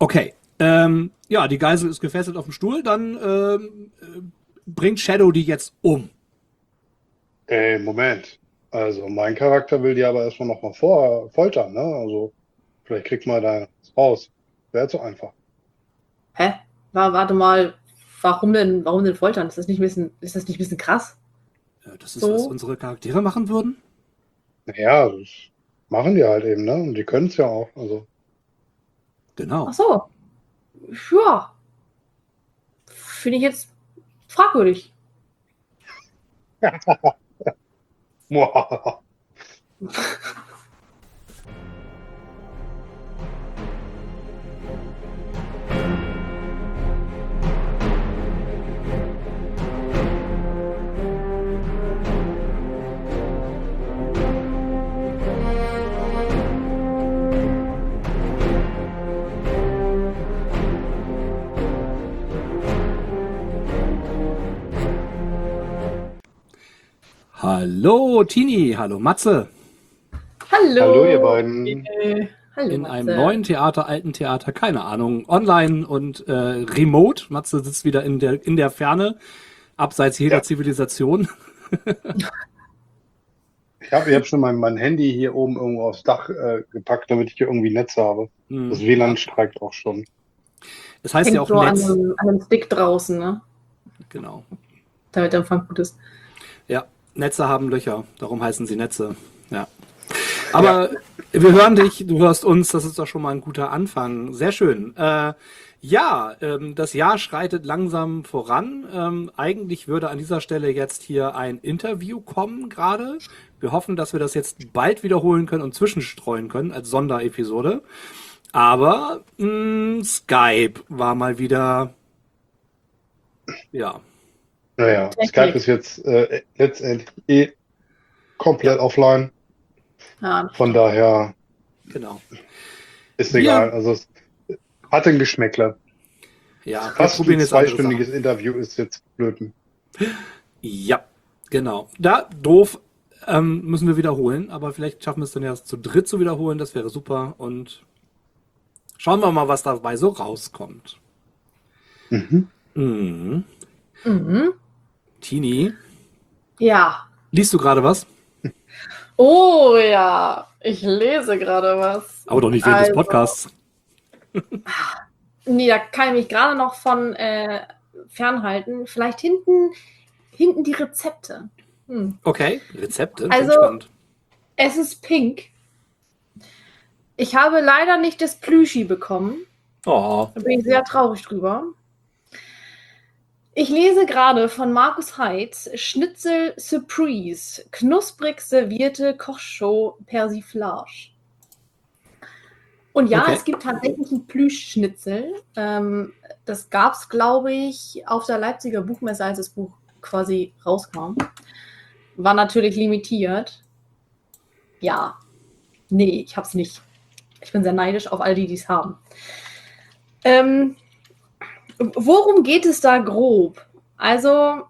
Okay. Ja, die Geisel ist gefesselt auf dem Stuhl, dann bringt Shadow die jetzt um. Moment. Also mein Charakter will die aber erstmal noch mal foltern, ne? Also vielleicht kriegt man da raus. Wäre zu einfach. Hä? Warte mal, warum denn foltern? Ist das nicht ein bisschen krass? Das ist, So? was unsere Charaktere machen würden? Naja, das machen die halt eben, ne? Und die können es ja auch. Also. Genau. Ach so. Ja. Finde ich jetzt fragwürdig. Hallo Tini, hallo Matze. Hallo. Hallo ihr beiden. Hallo, In Matze. einem neuen Theater, alten Theater, keine Ahnung, online und remote. Matze sitzt wieder in der Ferne, abseits jeder Zivilisation. Ich hab schon mein Handy hier oben irgendwo aufs Dach gepackt, damit ich hier irgendwie Netz habe. Das WLAN streikt auch schon. Das heißt Hängt ja auch so Netz. an einem Stick draußen, ne? Genau. Damit der Empfang gut ist. Ja, Netze haben Löcher, darum heißen sie Netze. Ja. Aber wir hören dich, du hörst uns, das ist doch schon mal ein guter Anfang. Sehr schön. Das Jahr schreitet langsam voran. Eigentlich würde an dieser Stelle jetzt hier ein Interview kommen gerade. Wir hoffen, dass wir das jetzt bald wiederholen können und zwischenstreuen können als Sonderepisode. Aber Skype war mal wieder, ja. Naja, Skype ist jetzt letztendlich komplett offline. Ja. Von daher Genau. ist egal. Also es hat ein Geschmäckler. Ja, fast ein zweistündiges Interview ist jetzt blöd. Ja, genau. Da, doof, müssen wir wiederholen, aber vielleicht schaffen wir es dann ja zu dritt zu wiederholen, das wäre super und schauen wir mal, was dabei so rauskommt. Tini? Ja. Liest du gerade was? Oh ja, ich lese gerade was. Aber doch nicht während des Podcasts. Nee, da kann ich mich gerade noch von fernhalten. Vielleicht hinten die Rezepte. Okay, Rezepte. Also, spannend. Es ist pink. Ich habe leider nicht das Plüschi bekommen. Oh. Da bin ich sehr traurig drüber. Ich lese gerade von Markus Heitz Schnitzel Surprise, knusprig servierte Kochshow Persiflage. Und ja, Es gibt tatsächlich ein Plüschschnitzel. Das gab es, glaube ich, auf der Leipziger Buchmesse, als das Buch quasi rauskam. War natürlich limitiert. Ja, nee, ich habe es nicht. Ich bin sehr neidisch auf all die, die es haben. Worum geht es da grob? Also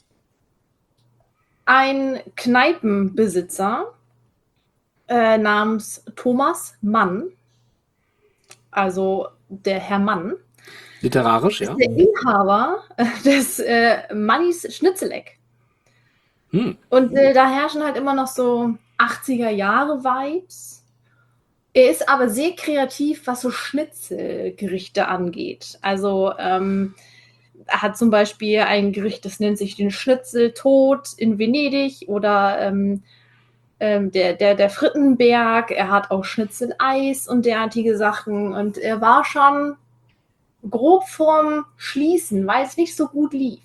ein Kneipenbesitzer namens Thomas Mann, also der Herr Mann, literarisch, ist der Inhaber des Mannis Schnitzeleck. Und da herrschen halt immer noch so 80er-Jahre-Vibes. Er ist aber sehr kreativ, was so Schnitzelgerichte angeht. Also er hat zum Beispiel ein Gericht, das nennt sich den Schnitzeltod in Venedig oder der Frittenberg. Er hat auch Schnitzeleis und derartige Sachen. Und er war schon grob vorm Schließen, weil es nicht so gut lief.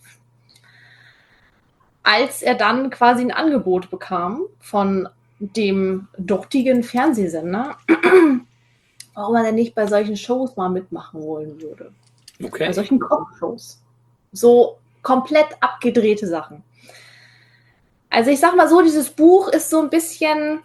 Als er dann quasi ein Angebot bekam von dem dortigen Fernsehsender, warum er denn nicht bei solchen Shows mal mitmachen wollen würde. Okay. Bei solchen Kochshows. So komplett abgedrehte Sachen. Also ich sag mal so, dieses Buch ist so ein bisschen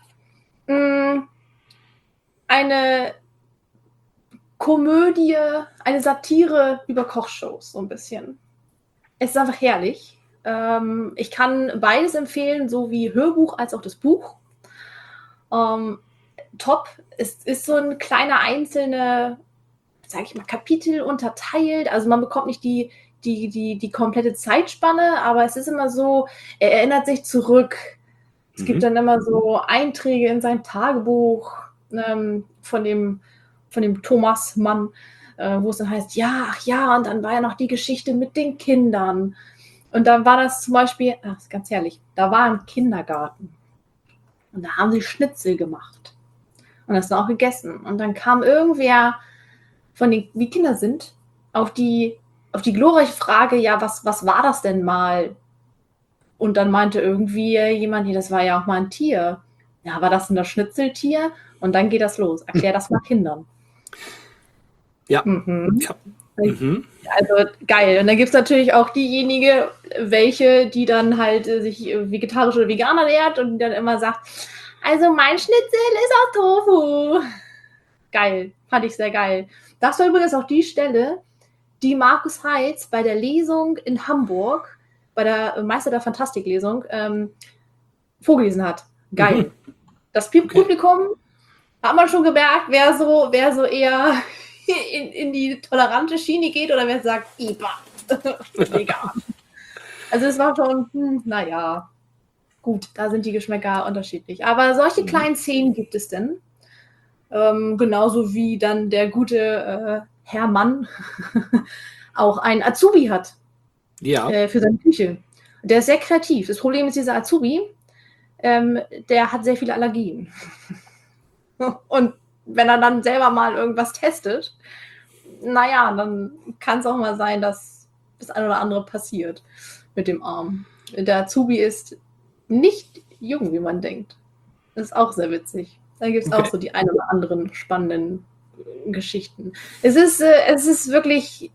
eine Komödie, eine Satire über Kochshows, so ein bisschen. Es ist einfach herrlich. Ich kann beides empfehlen, so wie Hörbuch als auch das Buch. Top. Es ist so ein kleiner einzelner sage ich mal, Kapitel unterteilt. Also man bekommt nicht die komplette Zeitspanne, aber es ist immer so, er erinnert sich zurück. Es gibt dann immer so Einträge in sein Tagebuch von dem Thomas Mann, wo es dann heißt, ja, ach ja, und dann war ja noch die Geschichte mit den Kindern. Und dann war das zum Beispiel, das ist ganz herrlich, da war ein Kindergarten. Und da haben sie Schnitzel gemacht. Und das dann auch gegessen. Und dann kam irgendwer von den, wie Kinder sind, auf die glorreiche Frage, ja, was war das denn mal? Und dann meinte irgendwie jemand, das war ja auch mal ein Tier. Ja, war das denn das Schnitzeltier? Und dann geht das los. Erklär das mal Kindern. Ja. Ja. Also geil. Und dann gibt es natürlich auch diejenige, die dann halt sich vegetarisch oder vegan ernährt und dann immer sagt, also mein Schnitzel ist aus Tofu. Geil. Fand ich sehr geil. Das war übrigens auch die Stelle, die Markus Heitz bei der Lesung in Hamburg, bei der Meister der Fantastik-Lesung, vorgelesen hat. Geil. Das Publikum hat man schon gemerkt, wer so eher in die tolerante Schiene geht oder wer sagt, vegan. Also es war schon, naja, gut, da sind die Geschmäcker unterschiedlich. Aber solche kleinen Szenen gibt es denn. Genauso wie dann der gute Herr Mann auch einen Azubi hat für seine Küche. Der ist sehr kreativ. Das Problem ist, dieser Azubi, der hat sehr viele Allergien. Und wenn er dann selber mal irgendwas testet, naja, dann kann es auch mal sein, dass das eine oder andere passiert mit dem Arm. Der Azubi ist nicht jung, wie man denkt. Das ist auch sehr witzig. Da gibt es auch so die ein oder anderen spannenden Geschichten. Es ist wirklich,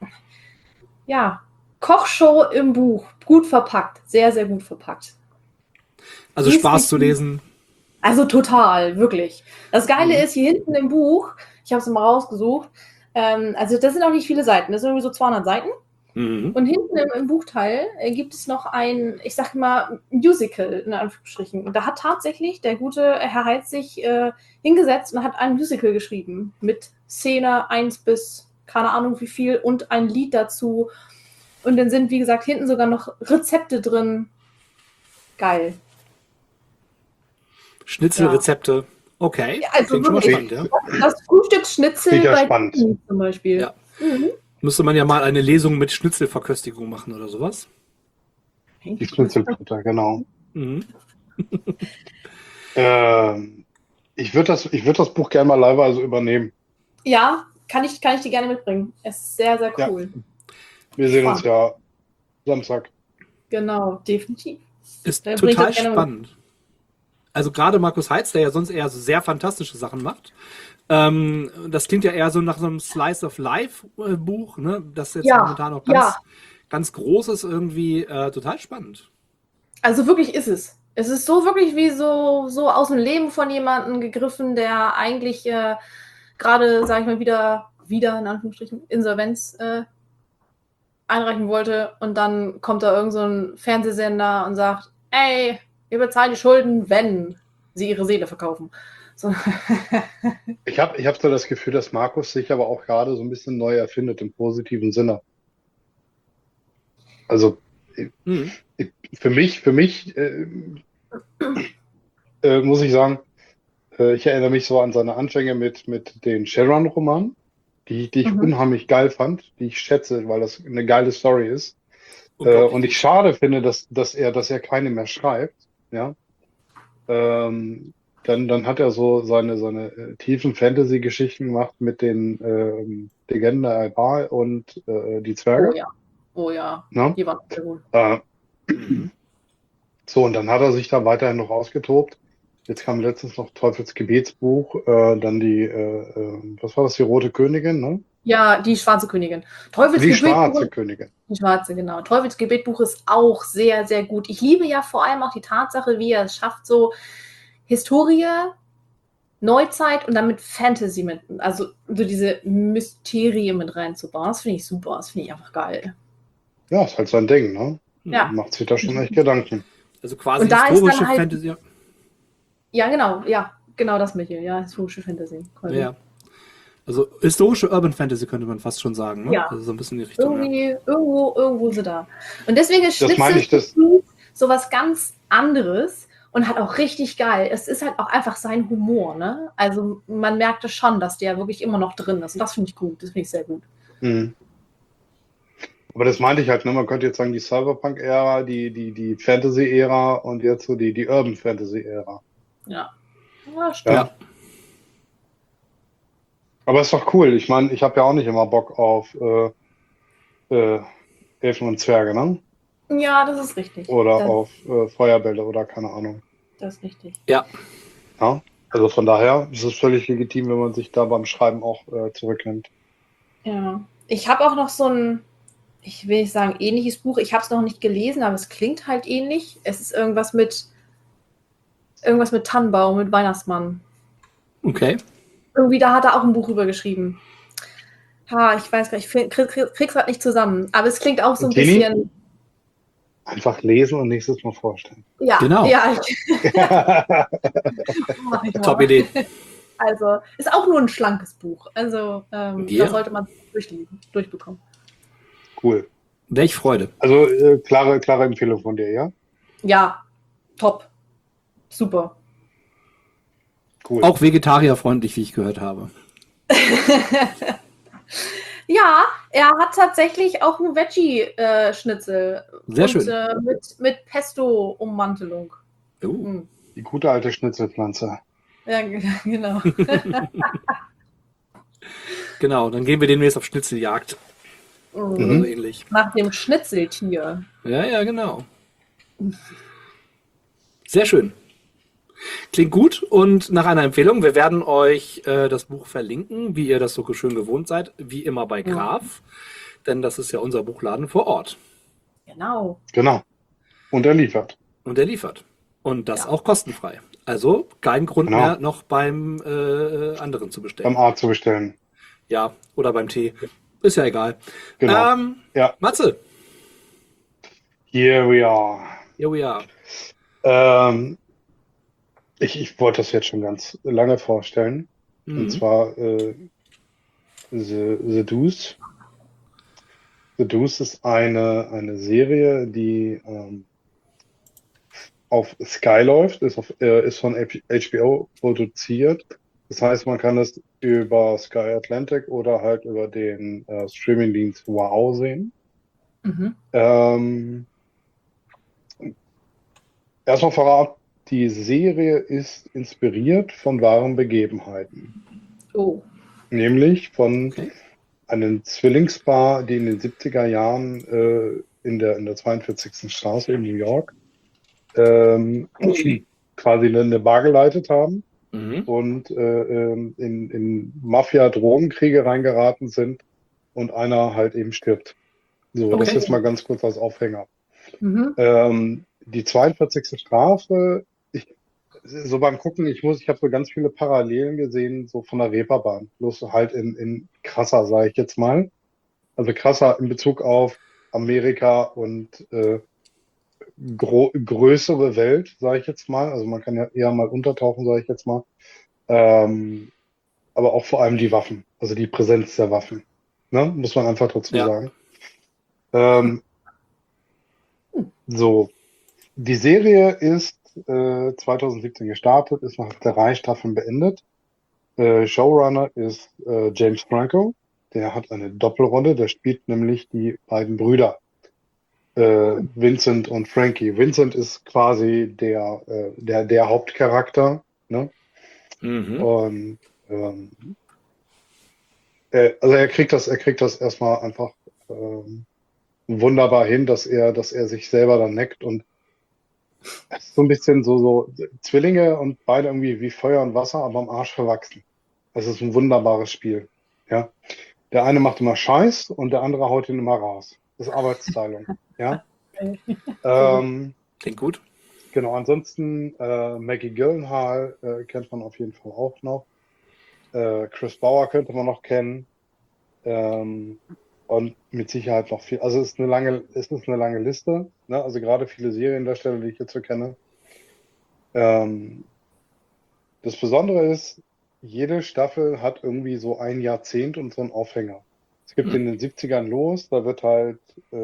ja, Kochshow im Buch. Gut verpackt. Sehr, sehr gut verpackt. Also Spaß zu lesen. Also total, wirklich. Das Geile ist, hier hinten im Buch, ich habe es mal rausgesucht, also das sind auch nicht viele Seiten, das sind irgendwie so 200 Seiten. Und hinten im Buchteil gibt es noch ein, ich sag mal, Musical, in Anführungsstrichen. Und da hat tatsächlich der gute Herr Heitz sich hingesetzt und hat ein Musical geschrieben. Mit Szene 1 bis keine Ahnung wie viel und ein Lied dazu. Und dann sind, wie gesagt, hinten sogar noch Rezepte drin. Geil. Schnitzelrezepte. Okay. Ja, also klingt schon mal spannend, ja. Das Frühstücksschnitzel bei Disney zum Beispiel. Ja. Müsste man ja mal eine Lesung mit Schnitzelverköstigung machen oder sowas. Die Schnitzelbutter, genau. Ich würde das Buch gerne mal leihweise übernehmen. Ja, kann ich dir gerne mitbringen. Es ist sehr, sehr cool. Ja. Wir sehen uns ja Samstag. Genau, definitiv. Ist total spannend. Also gerade Markus Heitz, der ja sonst eher so sehr fantastische Sachen macht. Das klingt ja eher so nach so einem Slice of Life Buch, ne? Das jetzt momentan noch ganz groß ist, irgendwie total spannend. Also wirklich ist es. Es ist so wirklich wie so aus dem Leben von jemandem gegriffen, der eigentlich gerade, sag ich mal, wieder in Anführungsstrichen Insolvenz einreichen wollte und dann kommt da irgend so ein Fernsehsender und sagt, ey, ihr bezahlt die Schulden, wenn sie ihre Seele verkaufen. So. Ich hab so das Gefühl, dass Markus sich aber auch gerade so ein bisschen neu erfindet im positiven Sinne. Also für mich muss ich sagen, ich erinnere mich so an seine Anfänge mit den Sharon-Romanen, die ich unheimlich geil fand, die ich schätze, weil das eine geile Story ist. Und ich schade finde, dass er keine mehr schreibt. Ja. Dann hat er so seine tiefen Fantasy-Geschichten gemacht mit den Legenden der Aibal und die Zwerge. Oh ja. Ja? Die waren sehr gut. So, und dann hat er sich da weiterhin noch ausgetobt. Jetzt kam letztens noch Teufels Gebetsbuch, dann was war das, die Rote Königin, ne? Ja, die Schwarze Königin. Schwarze Königin. Die Schwarze, genau. Teufels Gebetbuch ist auch sehr, sehr gut. Ich liebe ja vor allem auch die Tatsache, wie er es schafft, so Historie, Neuzeit und dann mit Fantasy also so diese Mysterien mit reinzubauen. Das finde ich super. Das finde ich einfach geil. Ja, ist halt sein Ding, ne? Ja. Macht sich da schon echt Gedanken. Also quasi historische halt, Fantasy. Ja, genau das mit hier. Ja, historische Fantasy. Quasi. Ja. Also historische Urban Fantasy könnte man fast schon sagen, ne? Ja. Also so ein bisschen in die Richtung. Irgendwie, irgendwo sind da. Und deswegen ist Das meine ich, Schnitzel sowas ganz anderes und hat auch richtig geil. Es ist halt auch einfach sein Humor, ne? Also man merkte schon, dass der wirklich immer noch drin ist. Und das finde ich gut. Das finde ich sehr gut. Mhm. Aber das meinte ich halt, ne? Man könnte jetzt sagen, die Cyberpunk-Ära, die Fantasy-Ära und jetzt so die Urban Fantasy-Ära. Ja. Ja, stimmt. Ja. Aber ist doch cool. Ich meine, ich habe ja auch nicht immer Bock auf Elfen und Zwerge, ne? Ja, das ist richtig. Oder das, auf Feuerbälle oder keine Ahnung. das ist richtig. Ja. Ja? Also von daher ist es völlig legitim, wenn man sich da beim Schreiben auch zurücknimmt. Ja. Ich habe auch noch so ein, ich will nicht sagen ähnliches Buch. Ich habe es noch nicht gelesen, aber es klingt halt ähnlich. Es ist irgendwas mit Tannenbaum, mit Weihnachtsmann. Okay. Irgendwie, da hat er auch ein Buch rüber geschrieben. Ha, ich weiß gar nicht, ich krieg's gerade nicht zusammen. Aber es klingt auch so ein Tini? bisschen. Einfach lesen und nächstes Mal vorstellen. Ja, Genau. ja. Mach ich mal. Top Idee. Also, ist auch nur ein schlankes Buch. Also, Ja. da sollte man durchbekommen. Cool. Welch Freude. Also klare Empfehlung von dir, ja? Ja, top. Super. Cool. Auch vegetarierfreundlich, wie ich gehört habe. Ja, er hat tatsächlich auch einen Veggie-Schnitzel. Sehr und, schön. Mit Pesto-Ummantelung. Oh. Die gute alte Schnitzelpflanze. Ja, genau. Genau, dann gehen wir demnächst auf Schnitzeljagd. Oder so ähnlich. Nach dem Schnitzeltier. Ja, genau. Sehr schön. Klingt gut und nach einer Empfehlung. Wir werden euch das Buch verlinken, wie ihr das so schön gewohnt seid, wie immer bei Graf. Denn das ist ja unser Buchladen vor Ort. Genau. Genau. Und er liefert. Und er liefert. Und das Ja. auch kostenfrei. Also kein Grund Genau. mehr, noch beim anderen zu bestellen. Beim A zu bestellen. Ja, oder beim Tee. Ist ja egal. Genau. Ja. Matze. Here we are. Here we are. Ich wollte das jetzt schon ganz lange vorstellen. Und zwar The Deuce. The Deuce ist eine Serie, die auf Sky läuft, ist von HBO produziert. Das heißt, man kann es über Sky Atlantic oder halt über den Streamingdienst Wow sehen. Mhm. Erstmal vorab, die Serie ist inspiriert von wahren Begebenheiten. Oh. Nämlich von Okay. einem Zwillingspaar, die in den 70er Jahren in der 42. Straße in New York quasi eine Bar geleitet haben und in Mafia-Drogenkriege reingeraten sind und einer halt eben stirbt. So, das Okay. ist mal ganz kurz als Aufhänger. Mhm. Die 42. Strafe, so beim Gucken, ich habe so ganz viele Parallelen gesehen, so von der Reeperbahn. Bloß halt in krasser, sage ich jetzt mal. Also krasser in Bezug auf Amerika und größere Welt, sage ich jetzt mal. Also man kann ja eher mal untertauchen, sage ich jetzt mal. Aber auch vor allem die Waffen, also die Präsenz der Waffen. Ne? Muss man einfach dazu Ja. sagen. So, die Serie ist 2017 gestartet, ist nach 3 Staffeln beendet. Showrunner ist James Franco. Der hat eine Doppelrolle, der spielt nämlich die beiden Brüder, Vincent und Frankie. Vincent ist quasi der Hauptcharakter, ne? Und also er kriegt das erstmal einfach wunderbar hin, dass er sich selber dann neckt und es ist so ein bisschen so Zwillinge und beide irgendwie wie Feuer und Wasser, aber am Arsch verwachsen. Es ist ein wunderbares Spiel. Ja. Der eine macht immer Scheiß und der andere haut ihn immer raus. Das ist Arbeitsteilung. Ja. Klingt gut. Genau, ansonsten Maggie Gyllenhaal kennt man auf jeden Fall auch noch. Chris Bauer könnte man noch kennen. Und mit Sicherheit noch viel. Also es ist eine lange Liste. Ne? Also gerade viele Seriendarsteller, die ich jetzt so kenne. Das Besondere ist, jede Staffel hat irgendwie so ein Jahrzehnt und so einen Aufhänger. Es gibt in den 70ern los, da wird halt,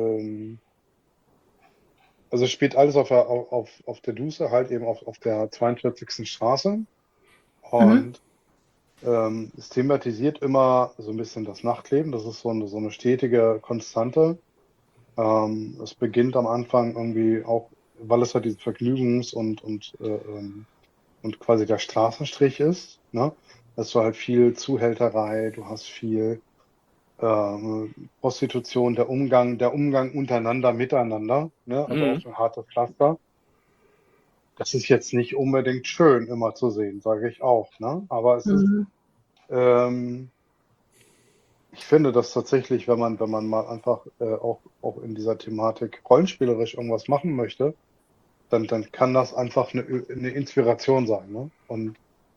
also es spielt alles auf der Duce, halt eben auf der 42. Straße. Und es thematisiert immer so ein bisschen das Nachtleben. Das ist so eine stetige Konstante. Es beginnt am Anfang irgendwie auch, weil es halt dieses Vergnügungs- und quasi der Straßenstrich ist, ne? Dass du halt viel Zuhälterei, du hast viel Prostitution, der Umgang untereinander, miteinander, ne? Also auch ein hartes Pflaster. Das ist jetzt nicht unbedingt schön immer zu sehen, sage ich auch, ne? Aber es ist, ich finde das tatsächlich, wenn man mal einfach auch in dieser Thematik rollenspielerisch irgendwas machen möchte, dann kann das einfach eine Inspiration sein, ne? Und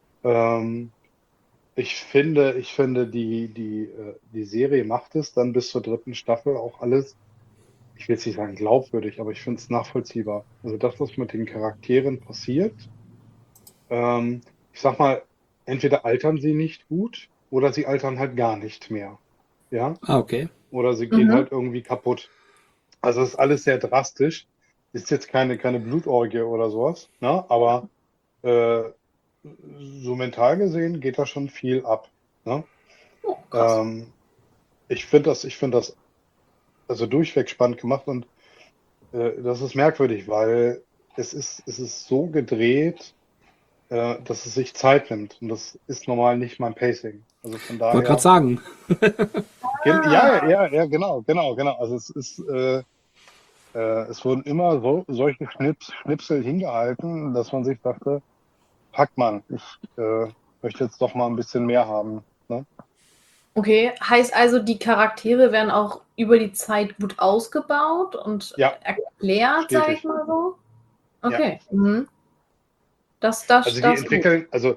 ich finde, die Serie macht es dann bis zur 3. Staffel auch alles, ich will jetzt nicht sagen glaubwürdig, aber ich finde es nachvollziehbar. Also das, was mit den Charakteren passiert, ich sag mal, entweder altern sie nicht gut oder sie altern halt gar nicht mehr. Ja? Okay. Oder sie gehen halt irgendwie kaputt. Also es ist alles sehr drastisch. Ist jetzt keine Blutorgie oder sowas, ne? Aber so mental gesehen geht da schon viel ab. Ne? Oh, krass. Ich finde das also durchweg spannend gemacht und das ist merkwürdig, weil es ist so gedreht, dass es sich Zeit nimmt und das ist normal nicht mein Pacing. Also von Wollte gerade daher. sagen. Ja, genau. Also es wurden immer solche Schnipsel hingehalten, dass man sich dachte, packt man, ich möchte jetzt doch mal ein bisschen mehr haben. Ne? Okay, heißt also, die Charaktere werden auch über die Zeit gut ausgebaut und erklärt, sag ich mal so? Okay. Ja. Also die entwickeln, also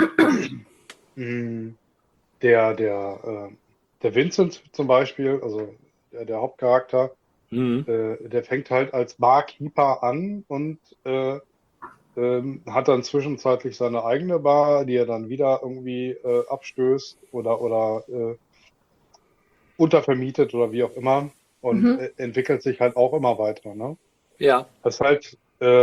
der Vincent zum Beispiel, also der Hauptcharakter, der fängt halt als Barkeeper an und hat dann zwischenzeitlich seine eigene Bar, die er dann wieder irgendwie abstößt oder untervermietet oder wie auch immer und entwickelt sich halt auch immer weiter. Ne? Ja. Das halt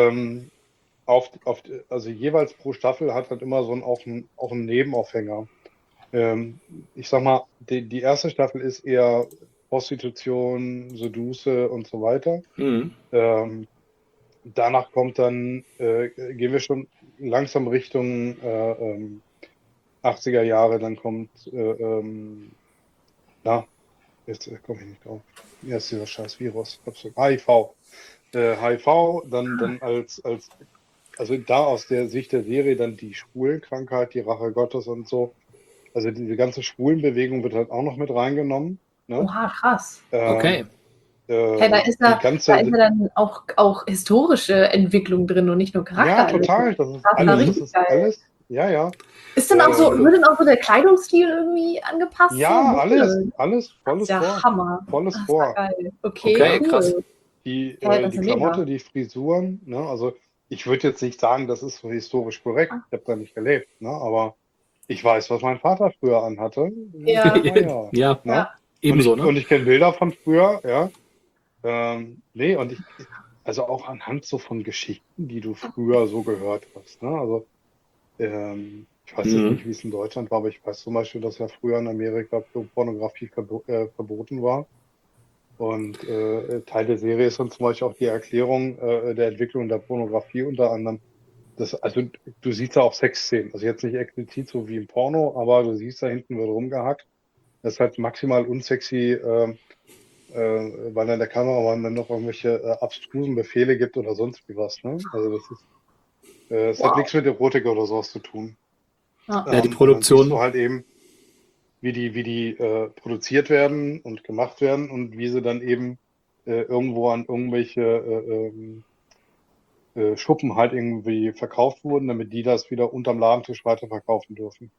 also jeweils pro Staffel hat halt immer so auch einen Nebenaufhänger. Ich sag mal, die erste Staffel ist eher Prostitution, Seduce und so weiter. Danach kommt dann, gehen wir schon langsam Richtung 80er Jahre, dann kommt, jetzt komme ich nicht drauf. Wie heißt dieser scheiß Virus? HIV. HIV, dann also da aus der Sicht der Serie dann die Schwulenkrankheit, die Rache Gottes und so. Also diese ganze Schwulenbewegung wird halt auch noch mit reingenommen. Ne? Oha, krass. Okay. Hey, da ist ja dann auch historische Entwicklung drin und nicht nur Charakter. Ja, total. Das ist alles. Ja. Ist dann auch so, wird dann auch so der Kleidungsstil irgendwie angepasst? Ja, alles volles Vor. vor. Hammer. Volles vor. Geil. Okay, cool. Krass. Die Klamotte, die Frisuren, ne? Also ich würde jetzt nicht sagen, das ist so historisch korrekt. Ich habe da nicht gelebt, ne? Aber ich weiß, was mein Vater früher anhatte. Ja. Ebenso, ne? Und ich kenne Bilder von früher, ja. Und also auch anhand so von Geschichten, die du früher so gehört hast, ne? Also ich weiß jetzt nicht, wie es in Deutschland war, aber ich weiß zum Beispiel, dass ja früher in Amerika Pornografie verboten war. Und Teil der Serie ist dann zum Beispiel auch die Erklärung der Entwicklung der Pornografie unter anderem. Also du siehst da auch Sexszenen, also jetzt nicht explizit so wie im Porno, aber du siehst, da hinten wird rumgehackt. Das ist halt maximal unsexy, weil dann der Kameramann dann noch irgendwelche abstrusen Befehle gibt oder sonst wie was. Ne? Also es hat nichts mit Erotik oder sowas zu tun. Ja, die Produktion. Dann siehst du halt eben, wie die produziert werden und gemacht werden und wie sie dann eben irgendwo an irgendwelche Schuppen halt irgendwie verkauft wurden, damit die das wieder unterm Ladentisch weiterverkaufen dürfen.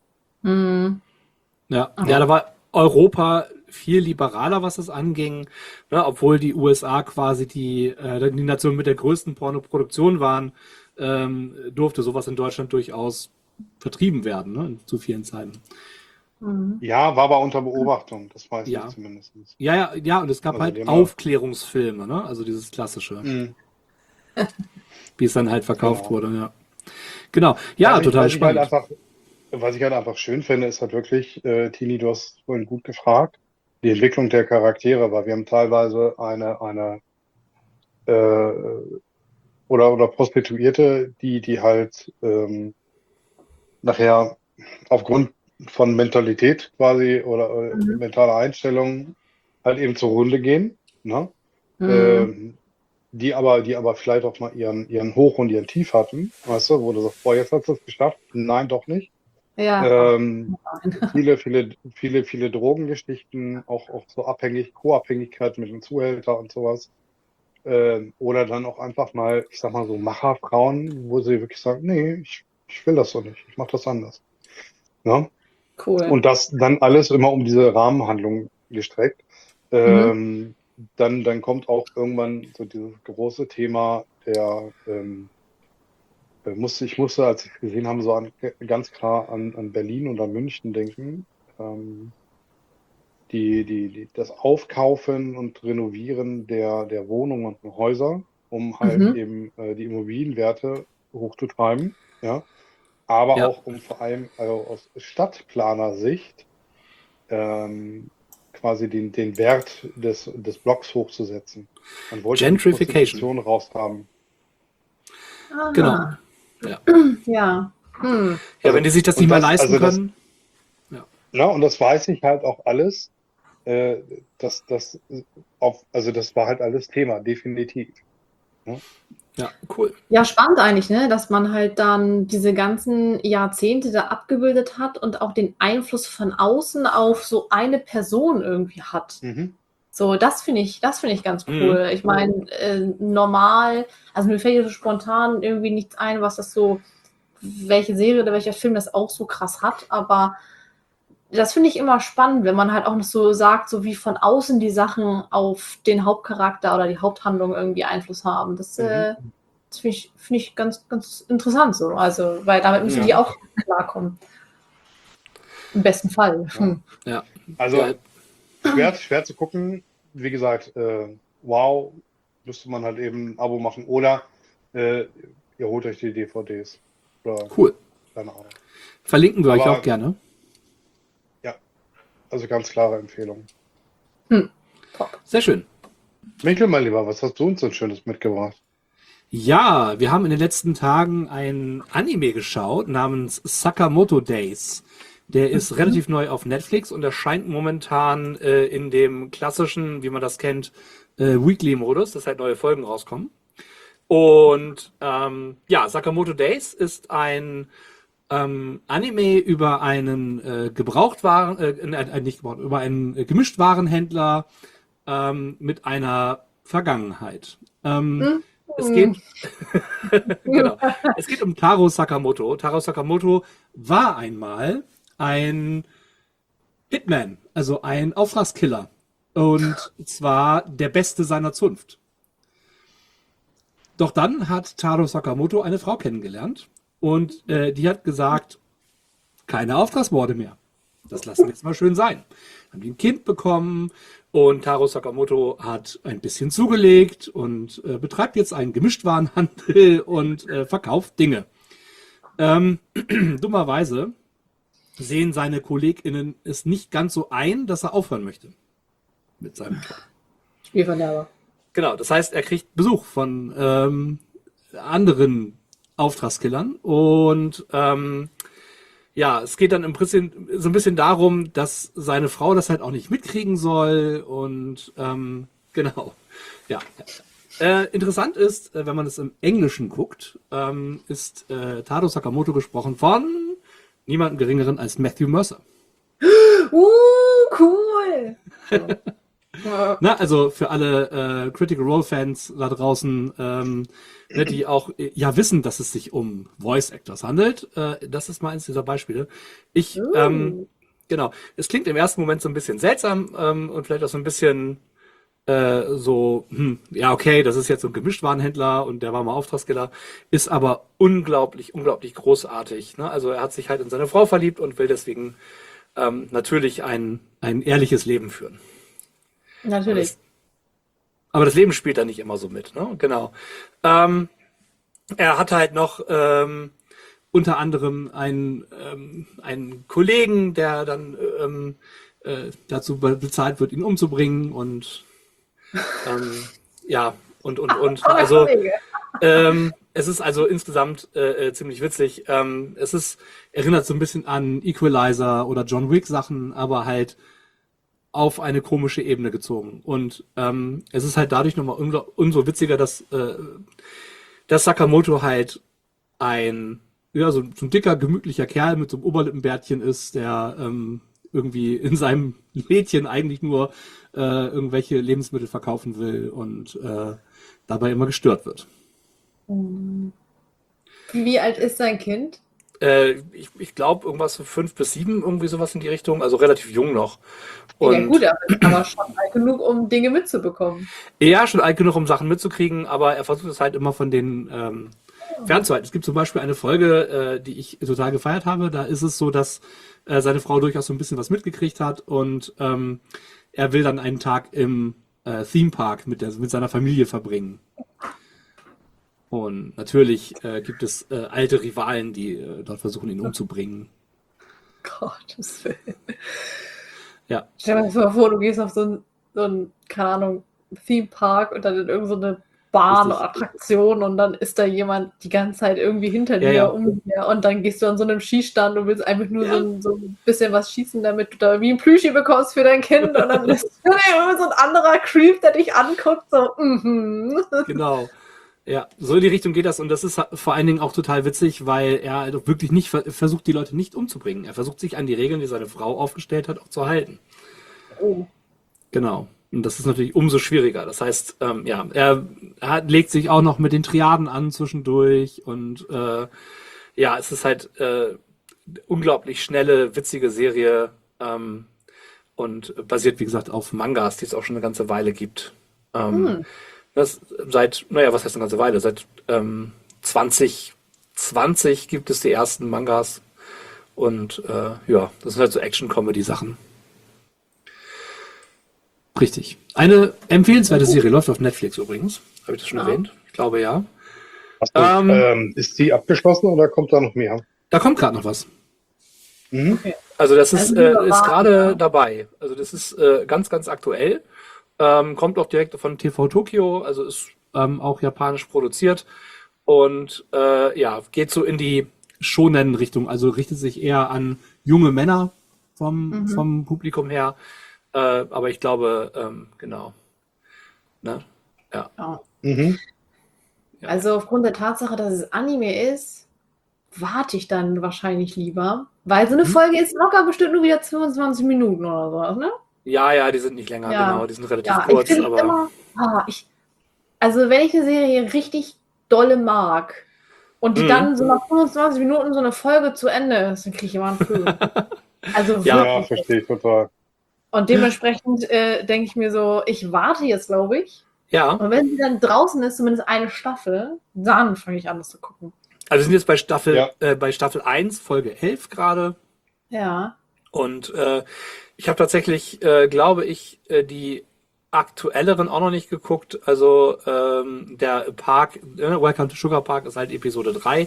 Ja, da war Europa viel liberaler, was das anging, ne, obwohl die USA quasi die Nation mit der größten Pornoproduktion waren, durfte sowas in Deutschland durchaus vertrieben werden, ne, zu vielen Zeiten. Ja, war aber unter Beobachtung, das weiß Ja. ich zumindest. Ja, und es gab Also halt die haben Aufklärungsfilme, ne? Also dieses klassische, wie es dann halt verkauft Genau. wurde, ja. Genau, ja, total spannend. Was ich halt einfach schön finde, ist halt wirklich, Tini, du hast vorhin gut gefragt, die Entwicklung der Charaktere, weil wir haben teilweise eine oder Prostituierte, die halt nachher aufgrund von Mentalität quasi oder mentaler Einstellung halt eben zur Runde gehen, ne? Die aber vielleicht auch mal ihren Hoch und ihren Tief hatten, weißt du, wo du sagst, boah, jetzt hast du es geschafft. Nein, doch nicht. Ja. Viele Drogengeschichten, auch so Co-Abhängigkeit mit dem Zuhälter und sowas. Oder dann auch einfach mal, ich sag mal so Macherfrauen, wo sie wirklich sagen, nee, ich will das so nicht, ich mache das anders. Ja? Cool. Und das dann alles immer um diese Rahmenhandlung gestreckt. Dann kommt auch irgendwann so dieses große Thema der ich musste, als ich es gesehen habe, so ganz klar an Berlin und an München denken. Das Aufkaufen und Renovieren der Wohnungen und Häuser, um halt eben die Immobilienwerte hochzutreiben, ja. Aber Ja. auch um vor allem aus Stadtplanersicht quasi den Wert des Blocks hochzusetzen. Man wollte die Gentrification. Prostitution raushaben. Aha. Genau. Ja. Ja. Ja, wenn die sich das nicht mehr leisten das- können. Ja, und das weiß ich halt auch alles. Das war halt alles Thema, definitiv. Ja, cool. Ja, spannend eigentlich, ne? Dass man halt dann diese ganzen Jahrzehnte da abgebildet hat und auch den Einfluss von außen auf so eine Person irgendwie hat. So, das finde ich ganz cool. Ich meine, normal, also mir fällt jetzt so spontan irgendwie nichts ein, was das so, welche Serie oder welcher Film das auch so krass hat, aber das finde ich immer spannend, wenn man halt auch noch so sagt, so wie von außen die Sachen auf den Hauptcharakter oder die Haupthandlung irgendwie Einfluss haben. Das finde ich ganz, ganz interessant so. Also, weil damit müssen die auch klarkommen. Im besten Fall. Ja. Also schwer zu gucken. Wie gesagt, wow, müsste man halt eben ein Abo machen. Oder ihr holt euch die DVDs. Oder, Cool. keine Ahnung. Verlinken wir euch Aber- auch gerne. Also ganz klare Empfehlung. Top. Sehr schön. Michael, mein Lieber, was hast du uns denn Schönes mitgebracht? Ja, wir haben in den letzten Tagen ein Anime geschaut namens Sakamoto Days. Der ist relativ neu auf Netflix und erscheint momentan in dem klassischen, wie man das kennt, Weekly-Modus, dass halt neue Folgen rauskommen. Und Sakamoto Days ist ein Anime über einen über einen Gemischtwarenhändler mit einer Vergangenheit. Es geht, genau. Es geht um Taro Sakamoto. Taro Sakamoto war einmal ein Hitman, also ein Auftragskiller. Und zwar der Beste seiner Zunft. Doch dann hat Taro Sakamoto eine Frau kennengelernt und die hat gesagt, keine Auftragsmorde mehr. Das lassen wir jetzt mal schön sein. Haben die ein Kind bekommen und Taro Sakamoto hat ein bisschen zugelegt und betreibt jetzt einen Gemischtwarenhandel und verkauft Dinge. Dummerweise sehen seine KollegInnen es nicht ganz so ein, dass er aufhören möchte mit seinem Job. Spielverderber. Genau, das heißt, er kriegt Besuch von anderen Auftragskillern und es geht dann im Prinzip so ein bisschen darum, dass seine Frau das halt auch nicht mitkriegen soll und genau, ja. Interessant ist, wenn man es im Englischen guckt, ist Taro Sakamoto gesprochen von niemandem Geringeren als Matthew Mercer. Cool! Na, also für alle Critical Role Fans da draußen, die auch wissen, dass es sich um Voice Actors handelt. Das ist mal eins dieser Beispiele. Genau. Es klingt im ersten Moment so ein bisschen seltsam und vielleicht auch so ein bisschen ja, okay, das ist jetzt so ein Gemischtwarenhändler und der war mal Auftragskiller, ist aber unglaublich, unglaublich großartig. Ne? Also er hat sich halt in seine Frau verliebt und will deswegen natürlich ein ehrliches Leben führen. Natürlich. Aber das Leben spielt da nicht immer so mit, ne? Genau. Er hat halt noch unter anderem einen Kollegen, der dann dazu bezahlt wird, ihn umzubringen und ja, und. Also es ist also insgesamt ziemlich witzig. Erinnert so ein bisschen an Equalizer oder John Wick Sachen, aber halt auf eine komische Ebene gezogen. Und es ist halt dadurch nochmal umso witziger, dass Sakamoto halt so ein dicker, gemütlicher Kerl mit so einem Oberlippenbärtchen ist, der irgendwie in seinem Lädchen eigentlich nur irgendwelche Lebensmittel verkaufen will und dabei immer gestört wird. Wie alt ist sein Kind? Ich glaube, irgendwas so 5 bis 7, irgendwie sowas in die Richtung, also relativ jung noch. Ja gut, aber schon alt genug, um Dinge mitzubekommen. Ja, schon alt genug, um Sachen mitzukriegen, aber er versucht es halt immer von denen fernzuhalten. Es gibt zum Beispiel eine Folge, die ich total gefeiert habe. Da ist es so, dass seine Frau durchaus so ein bisschen was mitgekriegt hat und er will dann einen Tag im Theme Park mit seiner Familie verbringen. Und natürlich gibt es alte Rivalen, die dort versuchen, ihn umzubringen. Gottes Willen. Ja. Stell dir mal vor, du gehst auf so ein, keine Ahnung, Theme Park und dann in irgendeine Bahn oder Attraktion und dann ist da jemand die ganze Zeit irgendwie hinter dir, um dir und dann gehst du an so einem Schießstand und willst einfach nur so ein bisschen was schießen, damit du da wie ein Plüschi bekommst für dein Kind und dann ist so ein anderer Creep, der dich anguckt, so Genau. Ja, so in die Richtung geht das und das ist vor allen Dingen auch total witzig, weil er halt wirklich nicht versucht, die Leute nicht umzubringen. Er versucht sich an die Regeln, die seine Frau aufgestellt hat, auch zu halten. Oh. Genau. Und das ist natürlich umso schwieriger. Das heißt, er legt sich auch noch mit den Triaden an zwischendurch und es ist halt unglaublich schnelle, witzige Serie und basiert, wie gesagt, auf Mangas, die es auch schon eine ganze Weile gibt. Was heißt eine ganze Weile? Seit 2020 gibt es die ersten Mangas und das sind halt so Action-Comedy-Sachen. Richtig. Eine empfehlenswerte Serie läuft auf Netflix übrigens. Habe ich das schon erwähnt? Ich glaube ja. Ist die abgeschlossen oder kommt da noch mehr? Da kommt gerade noch was. Okay. Also das ist gerade dabei. Also das ist ganz, ganz aktuell. Kommt auch direkt von TV Tokyo, also ist auch japanisch produziert und geht so in die Shonen-Richtung, also richtet sich eher an junge Männer vom Publikum her. Aber ich glaube, genau. Ne? Ja. Ja. Also aufgrund der Tatsache, dass es Anime ist, warte ich dann wahrscheinlich lieber, weil so eine Folge ist locker bestimmt nur wieder 22 Minuten oder so, ne? Ja, die sind nicht länger, genau, die sind relativ kurz. Ich aber immer, also wenn ich eine Serie richtig dolle mag und die dann so nach 25 Minuten so eine Folge zu Ende ist, dann kriege ich immer einen Föhn. Also ja, verstehe ich total. Und dementsprechend denke ich mir so, ich warte jetzt, glaube ich. Ja. Und wenn sie dann draußen ist, zumindest eine Staffel, dann fange ich an, das zu gucken. Also wir sind jetzt bei Staffel 1, Folge 11 gerade. Ja. Und ich habe tatsächlich, glaube ich, die aktuelleren auch noch nicht geguckt. Also der Park, Welcome to Sugar Park ist halt Episode 3.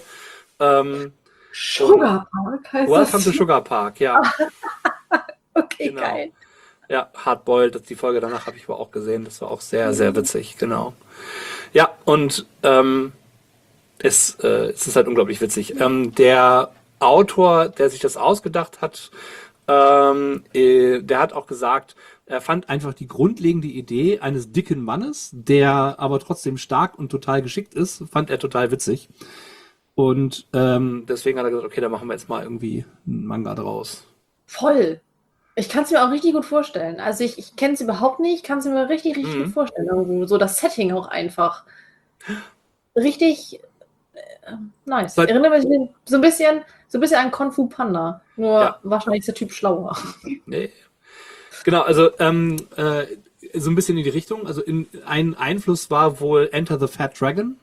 Sugar Park heißt Welcome to Sugar Park, ja. Okay, genau. Geil. Ja, Hardboiled, die Folge danach habe ich aber auch gesehen. Das war auch sehr, sehr witzig, genau. Ja, und es ist halt unglaublich witzig. Der Autor, der sich das ausgedacht hat, der hat auch gesagt, er fand einfach die grundlegende Idee eines dicken Mannes, der aber trotzdem stark und total geschickt ist, fand er total witzig. Und deswegen hat er gesagt, okay, da machen wir jetzt mal irgendwie einen Manga draus. Voll. Ich kann es mir auch richtig gut vorstellen. Also ich kenne es überhaupt nicht, kann es mir richtig gut vorstellen. Irgendwo. So das Setting auch einfach. Richtig nice. Erinnert mich so ein bisschen an Kung Fu Panda. Nur wahrscheinlich ist der Typ schlauer. Nee. Genau, also so ein bisschen in die Richtung. Also ein Einfluss war wohl Enter the Fat Dragon,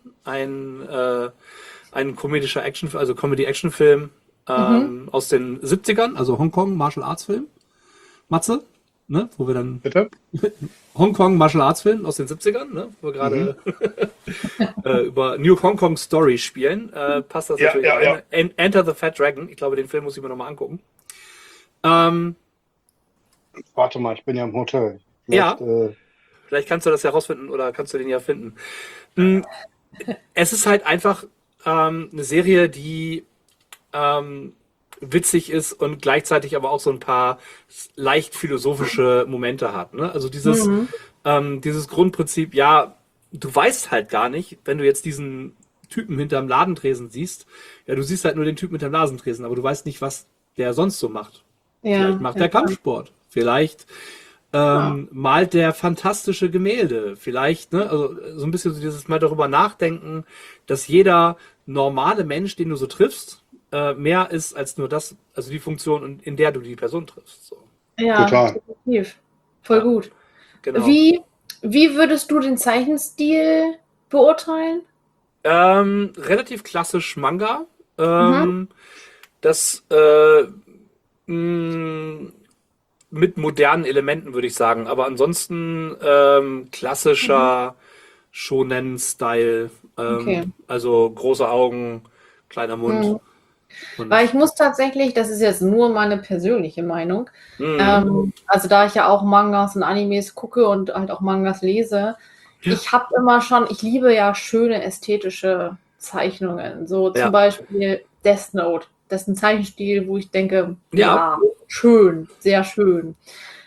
ein komödischer also Comedy-Action-Film aus den 70ern, also Hongkong Martial Arts Film. Matze, ne? Wo wir dann Bitte? Hongkong Martial Arts Film aus den 70ern, ne? Wo wir gerade über New Hong Kong Story spielen. Passt das natürlich rein. Enter the Fat Dragon. Ich glaube, den Film muss ich mir nochmal angucken. Warte mal, ich bin ja im Hotel. Vielleicht kannst du das herausfinden oder kannst du den ja finden. Es ist halt einfach eine Serie, die witzig ist und gleichzeitig aber auch so ein paar leicht philosophische Momente hat. Ne? Also dieses Grundprinzip, ja, du weißt halt gar nicht, wenn du jetzt diesen Typen hinterm Ladentresen siehst, ja, du siehst halt nur den Typen hinterm Ladentresen, aber du weißt nicht, was der sonst so macht. Ja, Vielleicht macht der Kampfsport. Vielleicht malt der fantastische Gemälde. Vielleicht, ne, also so ein bisschen so dieses Mal darüber nachdenken, dass jeder normale Mensch, den du so triffst, mehr ist als nur das, also die Funktion, in der du die Person triffst. So. Ja, Total. definitiv. Voll gut. Genau. Wie würdest du den Zeichenstil beurteilen? Relativ klassisch Manga. Das mit modernen Elementen, würde ich sagen. Aber ansonsten klassischer Shonen-Style. Okay. Also große Augen, kleiner Mund. Und Weil ich muss tatsächlich, das ist jetzt nur meine persönliche Meinung, also da ich ja auch Mangas und Animes gucke und halt auch Mangas lese, ich habe immer schon, ich liebe ja schöne ästhetische Zeichnungen. So zum Beispiel Death Note. Das ist ein Zeichenstil, wo ich denke, ja schön, sehr schön.